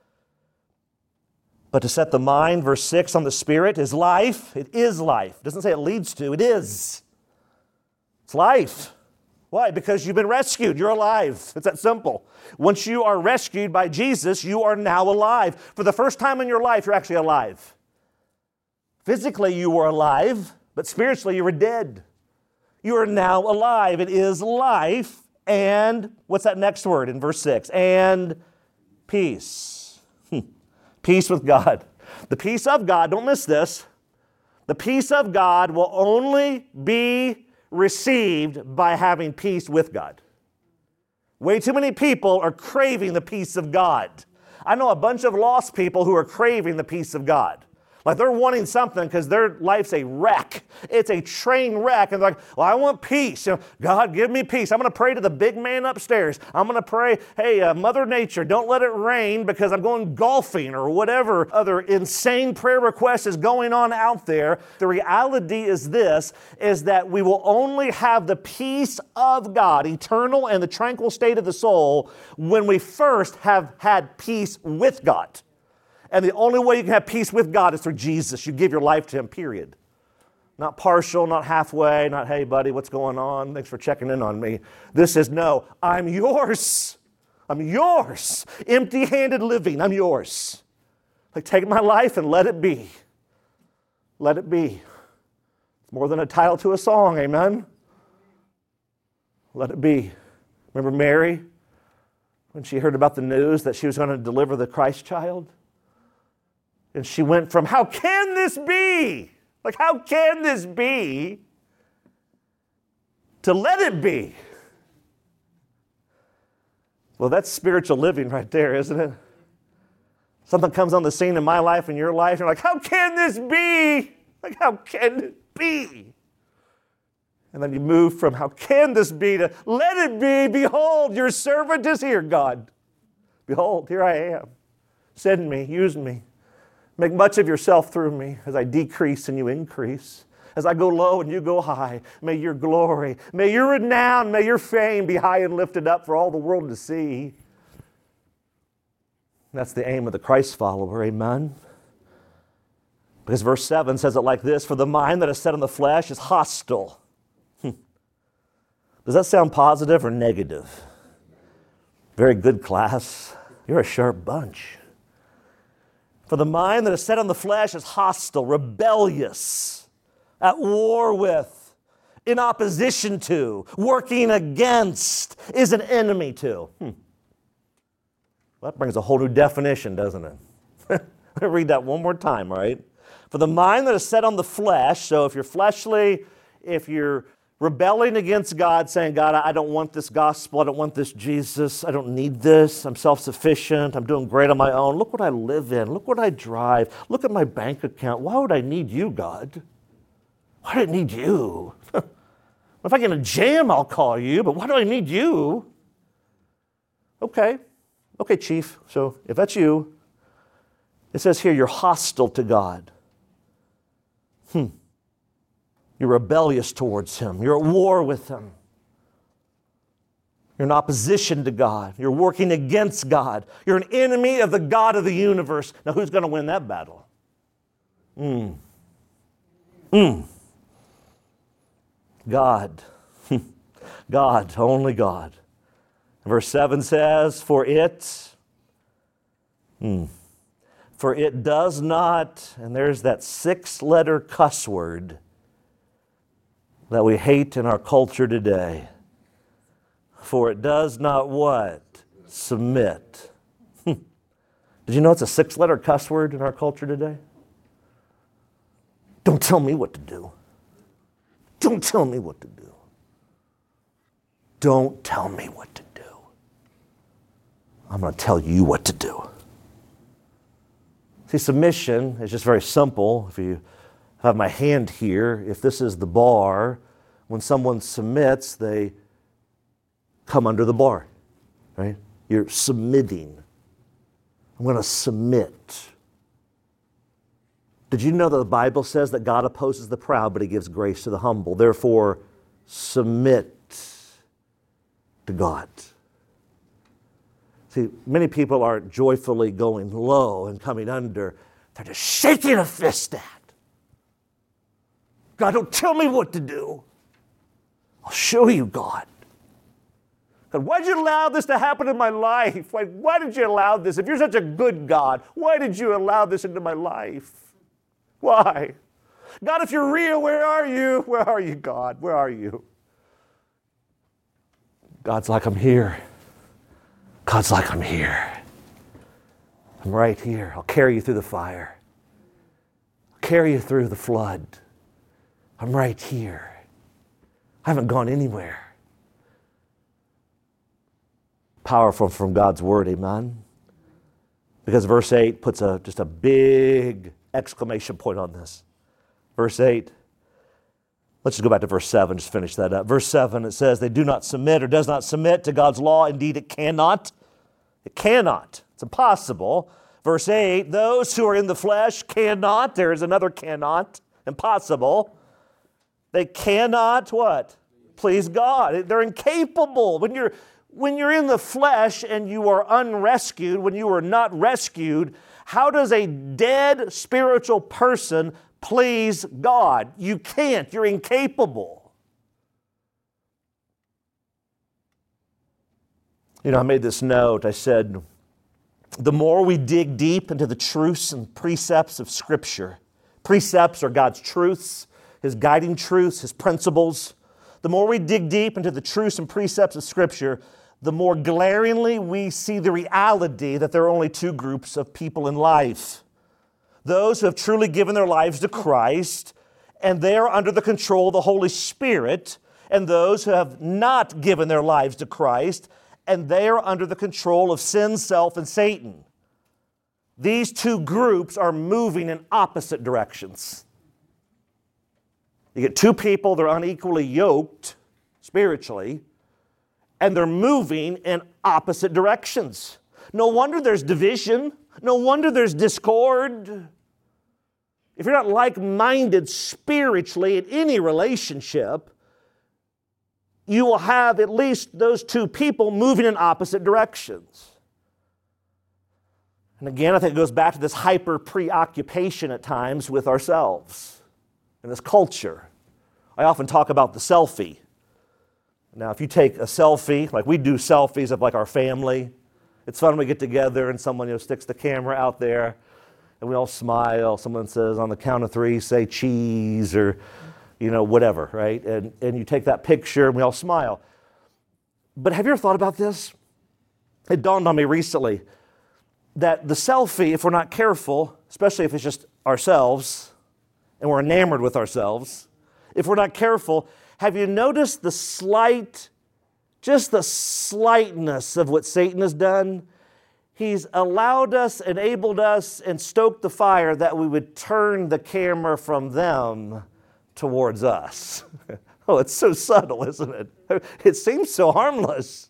But to set the mind, verse six, on the Spirit is life. It is life. It doesn't say it leads to. It is. It's life. Why? Because you've been rescued. You're alive. It's that simple. Once you are rescued by Jesus, you are now alive. For the first time in your life, you're actually alive. Physically, you were alive, but spiritually, you were dead. You are now alive. It is life. And what's that next word in verse six? And peace. Peace with God. The peace of God, don't miss this. The peace of God will only be received by having peace with God. Way too many people are craving the peace of God. I know a bunch of lost people who are craving the peace of God. Like they're wanting something because their life's a wreck. It's a train wreck. And they're like, well, I want peace. You know, God, give me peace. I'm going to pray to the big man upstairs. I'm going to pray, hey, uh, Mother Nature, don't let it rain because I'm going golfing, or whatever other insane prayer request is going on out there. The reality is this, is that we will only have the peace of God, eternal and the tranquil state of the soul, when we first have had peace with God. And the only way you can have peace with God is through Jesus. You give your life to Him, period. Not partial, not halfway, not, hey, buddy, what's going on? Thanks for checking in on me. This is, no, I'm yours. I'm yours. Empty-handed living, I'm yours. Like, take my life and let it be. Let it be. It's more than a title to a song, amen? Let it be. Remember Mary, when she heard about the news that she was going to deliver the Christ child? And she went from, how can this be? Like, how can this be? To let it be. Well, that's spiritual living right there, isn't it? Something comes on the scene in my life and your life, and you're like, how can this be? Like, how can it be? And then you move from how can this be to let it be. Behold, your servant is here, God. Behold, here I am. Send me, use me. Make much of yourself through me as I decrease and you increase. As I go low and you go high, may your glory, may your renown, may your fame be high and lifted up for all the world to see. That's the aim of the Christ follower, amen? Because verse seven says it like this, for the mind that is set on the flesh is hostile. Does that sound positive or negative? Very good, class. You're a sharp bunch. For the mind that is set on the flesh is hostile, rebellious, at war with, in opposition to, working against, is an enemy to. Hmm. Well, that brings a whole new definition, doesn't it? Let me read that one more time, all right? For the mind that is set on the flesh, so if you're fleshly, if you're rebelling against God, saying, God, I don't want this gospel, I don't want this Jesus, I don't need this, I'm self-sufficient, I'm doing great on my own. Look what I live in, look what I drive, look at my bank account. Why would I need you, God? Why do I need you? If I get in a jam, I'll call you, but why do I need you? Okay, okay, Chief, so if that's you, it says here you're hostile to God. Hmm. You're rebellious towards Him. You're at war with Him. You're in opposition to God. You're working against God. You're an enemy of the God of the universe. Now, who's going to win that battle? Mm. Mm. God. God, only God. Verse seven says, for it, mm, for it does not, and there's that six-letter cuss word that we hate in our culture today. For it does not what? Submit. Did you know it's a six-letter cuss word in our culture today? Don't tell me what to do. Don't tell me what to do. Don't tell me what to do. I'm going to tell you what to do. See, submission is just very simple. If you have my hand here, if this is the bar, when someone submits, they come under the bar, right? You're submitting. I'm going to submit. Did you know that the Bible says that God opposes the proud, but He gives grace to the humble? Therefore, submit to God. See, many people aren't joyfully going low and coming under. They're just shaking a fist at. God, don't tell me what to do. I'll show you, God. God, why did you allow this to happen in my life? Why, why did you allow this? If you're such a good God, why did you allow this into my life? Why? God, if you're real, where are you? Where are you, God? Where are you? God's like, I'm here. God's like, I'm here. I'm right here. I'll carry you through the fire. I'll carry you through the flood. I'm right here. I haven't gone anywhere. Powerful from God's word, amen? Because verse eight puts a just a big exclamation point on this. Verse eight, let's just go back to verse seven, just finish that up. Verse seven, it says, they do not submit or does not submit to God's law. Indeed, it cannot. It cannot. It's impossible. Verse eight, those who are in the flesh cannot. There is another cannot. Impossible. They cannot what? Please God. They're incapable. When you're, when you're in the flesh and you are unrescued, when you are not rescued, how does a dead spiritual person please God? You can't. You're incapable. You know, I made this note. I said, the more we dig deep into the truths and precepts of Scripture, precepts are God's truths, His guiding truths, His principles. The more we dig deep into the truths and precepts of Scripture, the more glaringly we see the reality that there are only two groups of people in life. Those who have truly given their lives to Christ, and they are under the control of the Holy Spirit, and those who have not given their lives to Christ, and they are under the control of sin, self, and Satan. These two groups are moving in opposite directions. You get two people, they're unequally yoked spiritually, and they're moving in opposite directions. No wonder there's division. No wonder there's discord. If you're not like-minded spiritually in any relationship, you will have at least those two people moving in opposite directions. And again, I think it goes back to this hyper-preoccupation at times with ourselves in this culture. I often talk about the selfie. Now, if you take a selfie, like we do selfies of like our family, it's fun when we get together and someone, you know, sticks the camera out there and we all smile. Someone says on the count of three, say cheese or, you know, whatever, right? And, and you take that picture and we all smile. But have you ever thought about this? It dawned on me recently that the selfie, if we're not careful, especially if it's just ourselves and we're enamored with ourselves, if we're not careful, have you noticed the slight, just the slightness of what Satan has done? He's allowed us, enabled us, and stoked the fire that we would turn the camera from them towards us. Oh, it's so subtle, isn't it? It seems so harmless.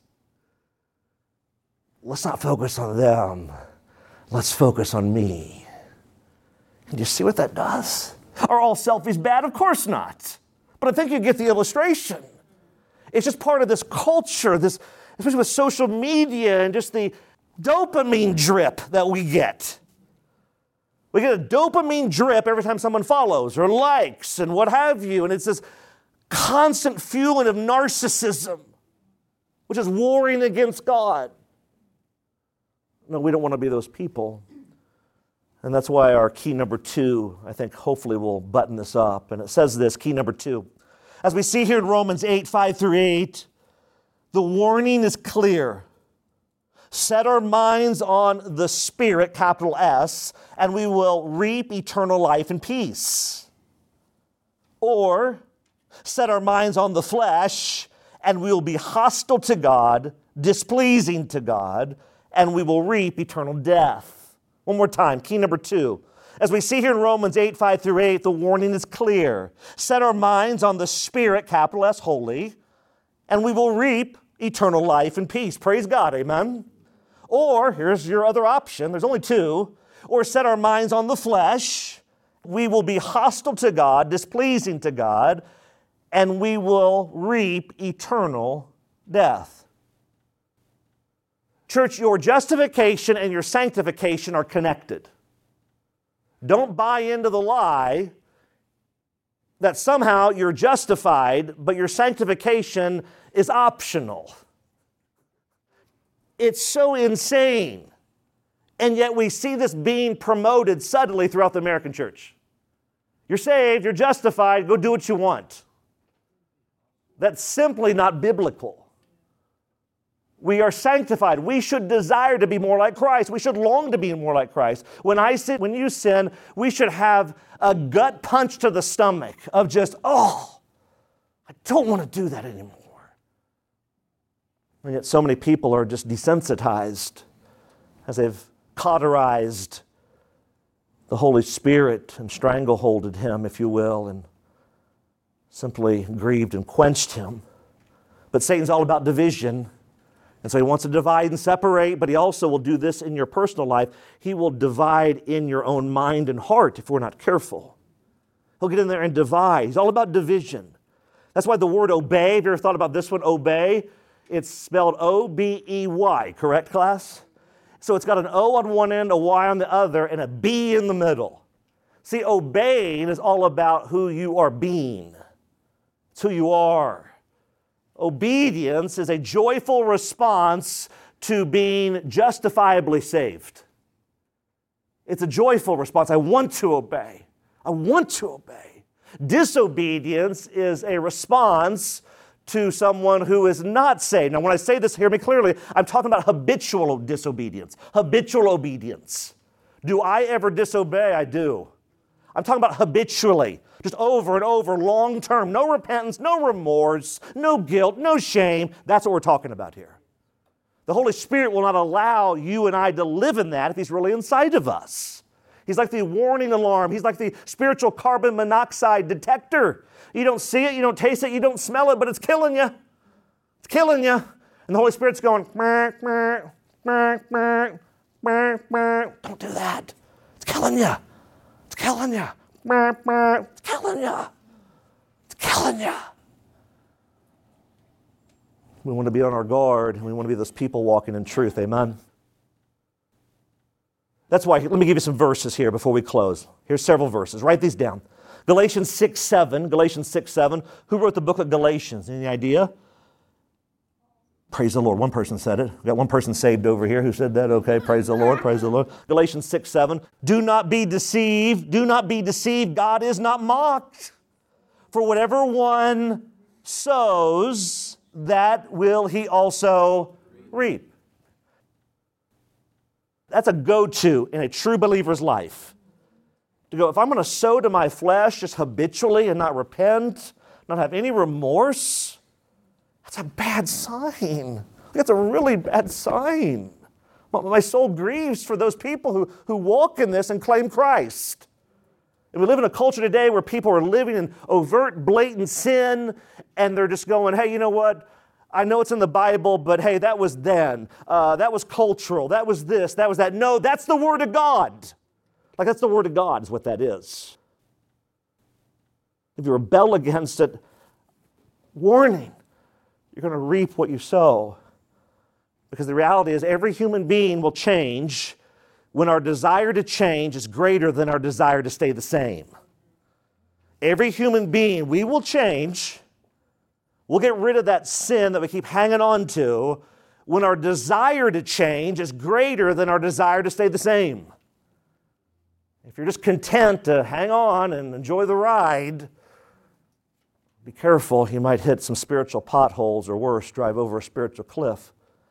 Let's not focus on them. Let's focus on me. And you see what that does? Are all selfies bad? Of course not. But I think you get the illustration. It's just part of this culture, this, especially with social media and just the dopamine drip that we get. We get a dopamine drip every time someone follows or likes and what have you. And it's this constant fueling of narcissism, which is warring against God. No, we don't want to be those people. And that's why our key number two, I think hopefully will button this up. And it says this, key number two. As we see here in Romans eight, five through eight, the warning is clear. Set our minds on the Spirit, capital S, and we will reap eternal life and peace. Or set our minds on the flesh, and we will be hostile to God, displeasing to God, and we will reap eternal death. One more time, key number two. As we see here in Romans eight, five through eight, the warning is clear. Set our minds on the Spirit, capital S, holy, and we will reap eternal life and peace. Praise God, amen? Or, here's your other option, there's only two, or set our minds on the flesh, we will be hostile to God, displeasing to God, and we will reap eternal death. Church, your justification and your sanctification are connected. Don't buy into the lie that somehow you're justified, but your sanctification is optional. It's so insane. And yet we see this being promoted subtly throughout the American church. You're saved, you're justified, go do what you want. That's simply not biblical. We are sanctified. We should desire to be more like Christ. We should long to be more like Christ. When I sin, when you sin, we should have a gut punch to the stomach of just, oh, I don't want to do that anymore. And yet so many people are just desensitized as they've cauterized the Holy Spirit and strangleholded Him, if you will, and simply grieved and quenched Him. But Satan's all about division. And so he wants to divide and separate, but he also will do this in your personal life. He will divide in your own mind and heart if we're not careful. He'll get in there and divide. He's all about division. That's why the word obey, have you ever thought about this one, obey? It's spelled O B E Y, correct, class? So it's got an O on one end, a Y on the other, and a B in the middle. See, obeying is all about who you are being. It's who you are. Obedience is a joyful response to being justifiably saved. It's a joyful response. I want to obey. I want to obey. Disobedience is a response to someone who is not saved. Now, when I say this, hear me clearly, I'm talking about habitual disobedience, habitual obedience. Do I ever disobey? I do. I'm talking about habitually, just over and over, long term, no repentance, no remorse, no guilt, no shame. That's what we're talking about here. The Holy Spirit will not allow you and I to live in that if He's really inside of us. He's like the warning alarm. He's like the spiritual carbon monoxide detector. You don't see it, you don't taste it, you don't smell it, but it's killing you. It's killing you. And the Holy Spirit's going, meh, meh, meh, meh, meh, meh. Don't do that. It's killing you. It's killing you. Meh, meh. It's killing you. It's killing you. We want to be on our guard, and we want to be those people walking in truth. Amen? That's why, let me give you some verses here before we close. Here's several verses. Write these down. Galatians six seven. Galatians six seven. Who wrote the book of Galatians? Any idea? Praise the Lord. One person said it. We got one person saved over here who said that. Okay, praise the Lord, praise the Lord. Galatians six seven. Do not be deceived. Do not be deceived. God is not mocked. For whatever one sows, that will he also reap. That's a go-to in a true believer's life. To go, if I'm going to sow to my flesh just habitually and not repent, not have any remorse, that's a bad sign. That's a really bad sign. My soul grieves for those people who, who walk in this and claim Christ. And we live in a culture today where people are living in overt, blatant sin, and they're just going, hey, you know what? I know it's in the Bible, but hey, that was then. Uh, that was cultural. That was this. That was that. No, that's the Word of God. Like, that's the Word of God is what that is. If you rebel against it, warning, you're going to reap what you sow. Because the reality is every human being will change when our desire to change is greater than our desire to stay the same. Every human being, we will change. We'll get rid of that sin that we keep hanging on to when our desire to change is greater than our desire to stay the same. If you're just content to hang on and enjoy the ride, be careful, you might hit some spiritual potholes or worse, drive over a spiritual cliff.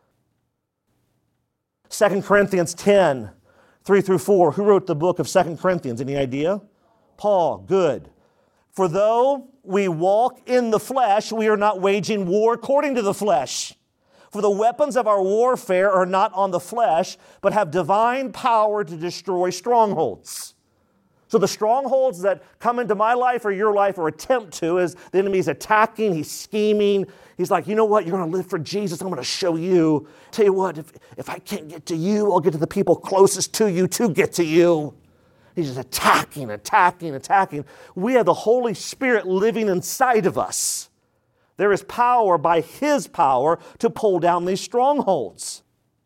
Second Corinthians ten, three through four. Who wrote the book of Second Corinthians? Any idea? Paul. Good. For though we walk in the flesh, we are not waging war according to the flesh. For the weapons of our warfare are not on the flesh, but have divine power to destroy strongholds. So the strongholds that come into my life or your life or attempt to is the enemy's attacking, he's scheming. He's like, you know what, you're going to live for Jesus. I'm going to show you. Tell you what, if, if I can't get to you, I'll get to the people closest to you to get to you. He's just attacking, attacking, attacking. We have the Holy Spirit living inside of us. There is power by His power to pull down these strongholds.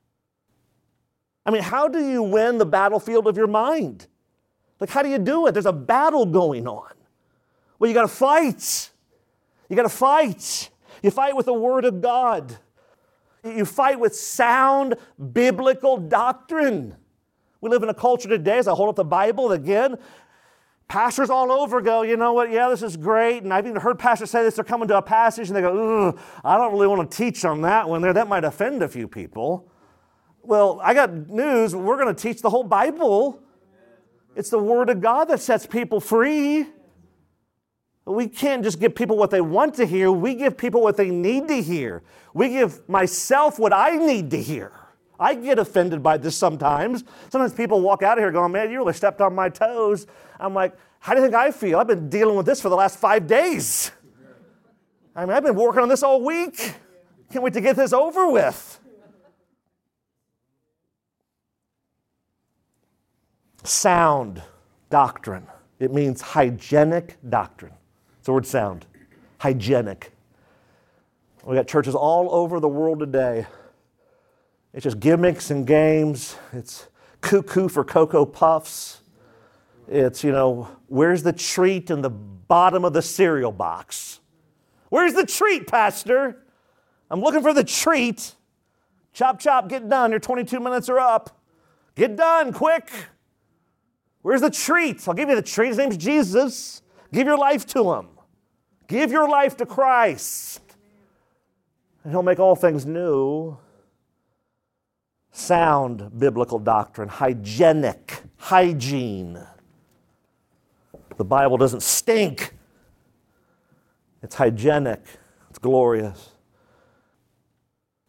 I mean, how do you win the battlefield of your mind? Like, how do you do it? There's a battle going on. Well, you got to fight. You got to fight. You fight with the Word of God. You fight with sound biblical doctrine. We live in a culture today, as I hold up the Bible again, pastors all over go, you know what, yeah, this is great. And I've even heard pastors say this, they're coming to a passage and they go, ugh, I don't really want to teach on that one there. That might offend a few people. Well, I got news. We're going to teach the whole Bible. It's the Word of God that sets people free. We can't just give people what they want to hear. We give people what they need to hear. We give myself what I need to hear. I get offended by this sometimes. Sometimes people walk out of here going, man, you really stepped on my toes. I'm like, how do you think I feel? I've been dealing with this for the last five days. I mean, I've been working on this all week. Can't wait to get this over with. Sound doctrine. It means hygienic doctrine. It's the word sound. Hygienic. We got churches all over the world today. It's just gimmicks and games. It's cuckoo for Cocoa Puffs. It's, you know, where's the treat in the bottom of the cereal box? Where's the treat, Pastor? I'm looking for the treat. Chop, chop, get done. Your twenty-two minutes are up. Get done, quick. Where's the treat? I'll give you the treat. His name's Jesus. Give your life to Him. Give your life to Christ. And He'll make all things new. Sound biblical doctrine, hygienic, hygiene. The Bible doesn't stink. It's hygienic. It's glorious.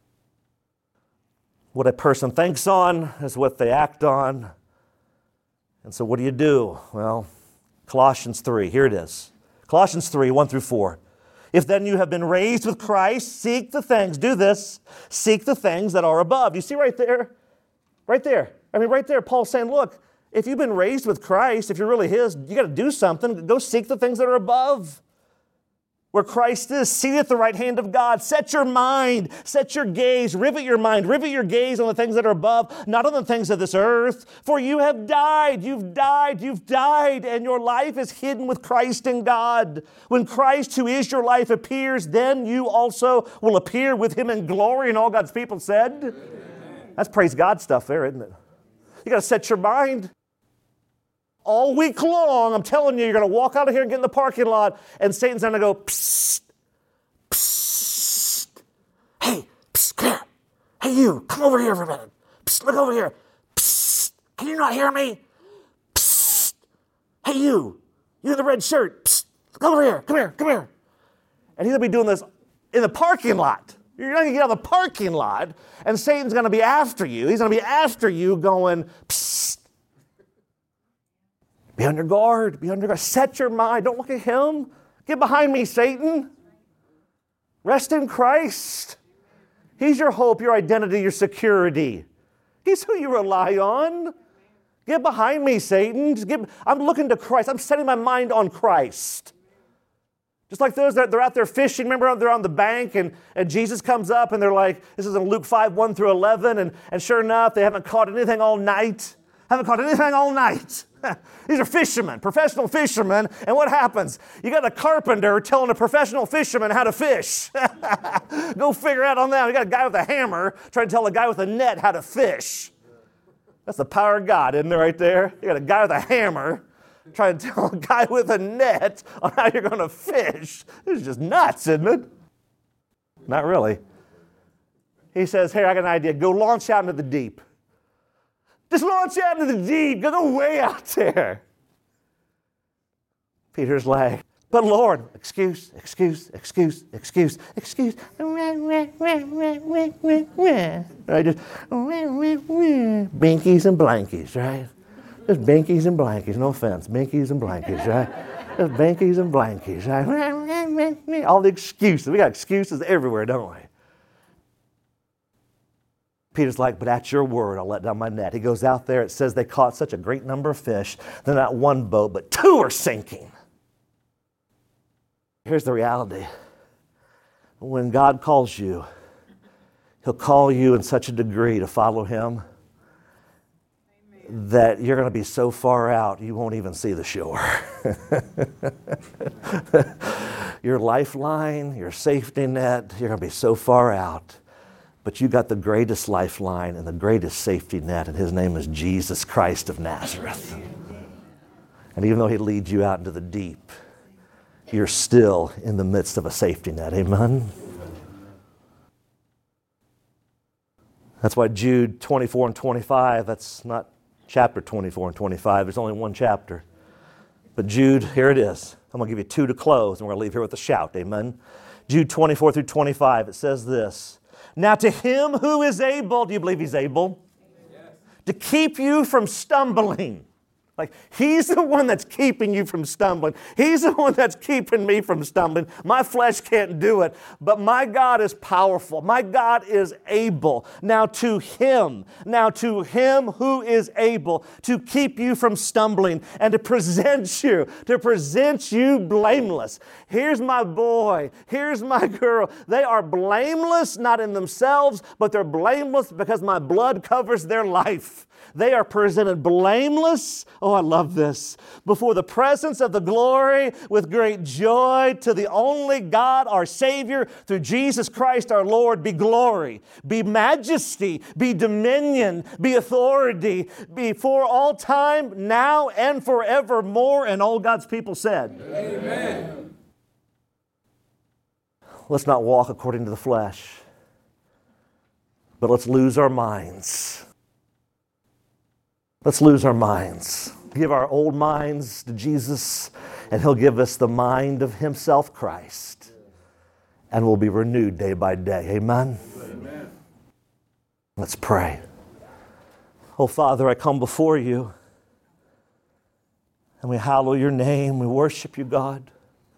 What a person thinks on is what they act on. And so what do you do? Well, Colossians three, here it is. Colossians three, one through four. If then you have been raised with Christ, seek the things, do this, seek the things that are above. You see right there? Right there. I mean, right there, Paul's saying, look, if you've been raised with Christ, if you're really His, you got to do something. Go seek the things that are above, where Christ is, seated at the right hand of God. Set your mind, set your gaze, rivet your mind, rivet your gaze on the things that are above, not on the things of this earth. For you have died, you've died, you've died, and your life is hidden with Christ in God. When Christ, who is your life, appears, then you also will appear with Him in glory. And all God's people said, amen. That's praise God stuff there, isn't it? You got to set your mind. All week long, I'm telling you, you're going to walk out of here and get in the parking lot, and Satan's going to go, psst, psst, hey, psst, come here. Hey, you, come over here for a minute. Psst, look over here. Psst, can you not hear me? Psst, hey, you, you in the red shirt. Psst, come over here, come here, come here. And he's going to be doing this in the parking lot. You're going to get out of the parking lot, and Satan's going to be after you. He's going to be after you going, psst. Be on your guard. Be on your guard. Set your mind. Don't look at him. Get behind me, Satan. Rest in Christ. He's your hope, your identity, your security. He's who you rely on. Get behind me, Satan. Just get, I'm looking to Christ. I'm setting my mind on Christ. Just like those that they're out there fishing. Remember, they're on the bank and, and Jesus comes up and they're like, this is in Luke five, one through eleven. And, and sure enough, they haven't caught anything all night. Haven't caught anything all night. These are fishermen, professional fishermen. And what happens? You got a carpenter telling a professional fisherman how to fish. Go figure out on that. You got a guy with a hammer trying to tell a guy with a net how to fish. That's the power of God, isn't it, right there? You got a guy with a hammer trying to tell a guy with a net on how you're going to fish. This is just nuts, isn't it? Not really. He says, hey, I got an idea. Go launch out into the deep. Just launch out into the deep. Go way out there. Peter's like, but Lord, excuse, excuse, excuse, excuse, excuse. I just, binkies and blankies, right? Just binkies and blankies. No offense. Binkies and blankies, right? Just binkies and blankies, right? All the excuses. We got excuses everywhere, don't we? Peter's like, but at your word, I'll let down my net. He goes out there. It says they caught such a great number of fish. They're not one boat, but two are sinking. Here's the reality. When God calls you, He'll call you in such a degree to follow Him that you're going to be so far out, you won't even see the shore. Your lifeline, your safety net, you're going to be so far out. But you got the greatest lifeline and the greatest safety net, and His name is Jesus Christ of Nazareth. And even though He leads you out into the deep, you're still in the midst of a safety net. Amen? That's why Jude twenty-four and twenty-five, that's not chapter twenty-four and twenty-five, there's only one chapter. But Jude, here it is. I'm going to give you two to close, and we're going to leave here with a shout. Amen? Jude twenty-four through twenty-five, it says this. Now to Him who is able, do you believe He's able? Yes. To keep you from stumbling. Like, He's the one that's keeping you from stumbling. He's the one that's keeping me from stumbling. My flesh can't do it, but my God is powerful. My God is able. Now to Him, now to Him who is able to keep you from stumbling and to present you, to present you blameless. Here's my boy. Here's my girl. They are blameless, not in themselves, but they're blameless because my blood covers their life. They are presented blameless. Oh, I love this. Before the presence of the glory with great joy to the only God, our Savior, through Jesus Christ our Lord, be glory, be majesty, be dominion, be authority, before all time, now and forevermore. And all God's people said, amen. Let's not walk according to the flesh, but let's lose our minds. Let's lose our minds. Give our old minds to Jesus, and He'll give us the mind of Himself, Christ. And we'll be renewed day by day. Amen? Amen. Let's pray. Oh, Father, I come before You. And we hallow your name. We worship you, God.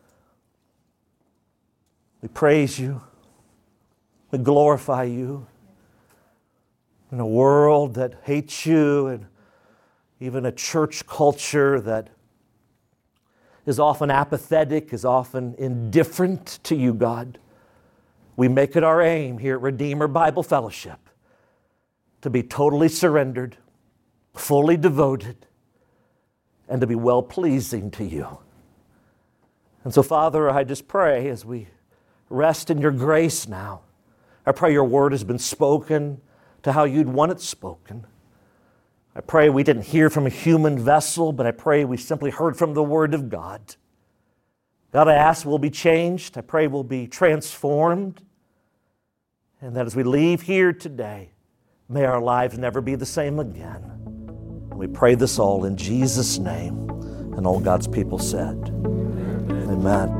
We praise you. We glorify you. In a world that hates you, and even a church culture that is often apathetic, is often indifferent to you, God, we make it our aim here at Redeemer Bible Fellowship to be totally surrendered, fully devoted, and to be well-pleasing to you. And so, Father, I just pray as we rest in your grace now, I pray your word has been spoken to how you'd want it spoken. I pray we didn't hear from a human vessel, but I pray we simply heard from the word of God. God, I ask we'll be changed. I pray we'll be transformed. And that as we leave here today, may our lives never be the same again. And we pray this all in Jesus' name. And all God's people said, Amen. Amen.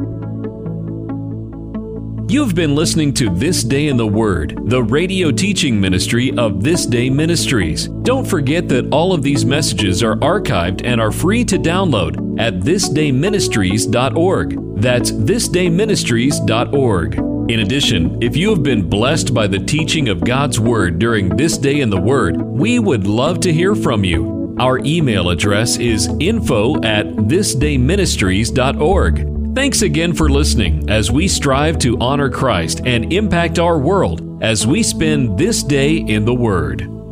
You've been listening to This Day in the Word, the radio teaching ministry of This Day Ministries. Don't forget that all of these messages are archived and are free to download at this day ministries dot org. That's this day ministries dot org. In addition, if you have been blessed by the teaching of God's Word during This Day in the Word, we would love to hear from you. Our email address is info at this day ministries dot org. Thanks again for listening as we strive to honor Christ and impact our world as we spend this day in the Word.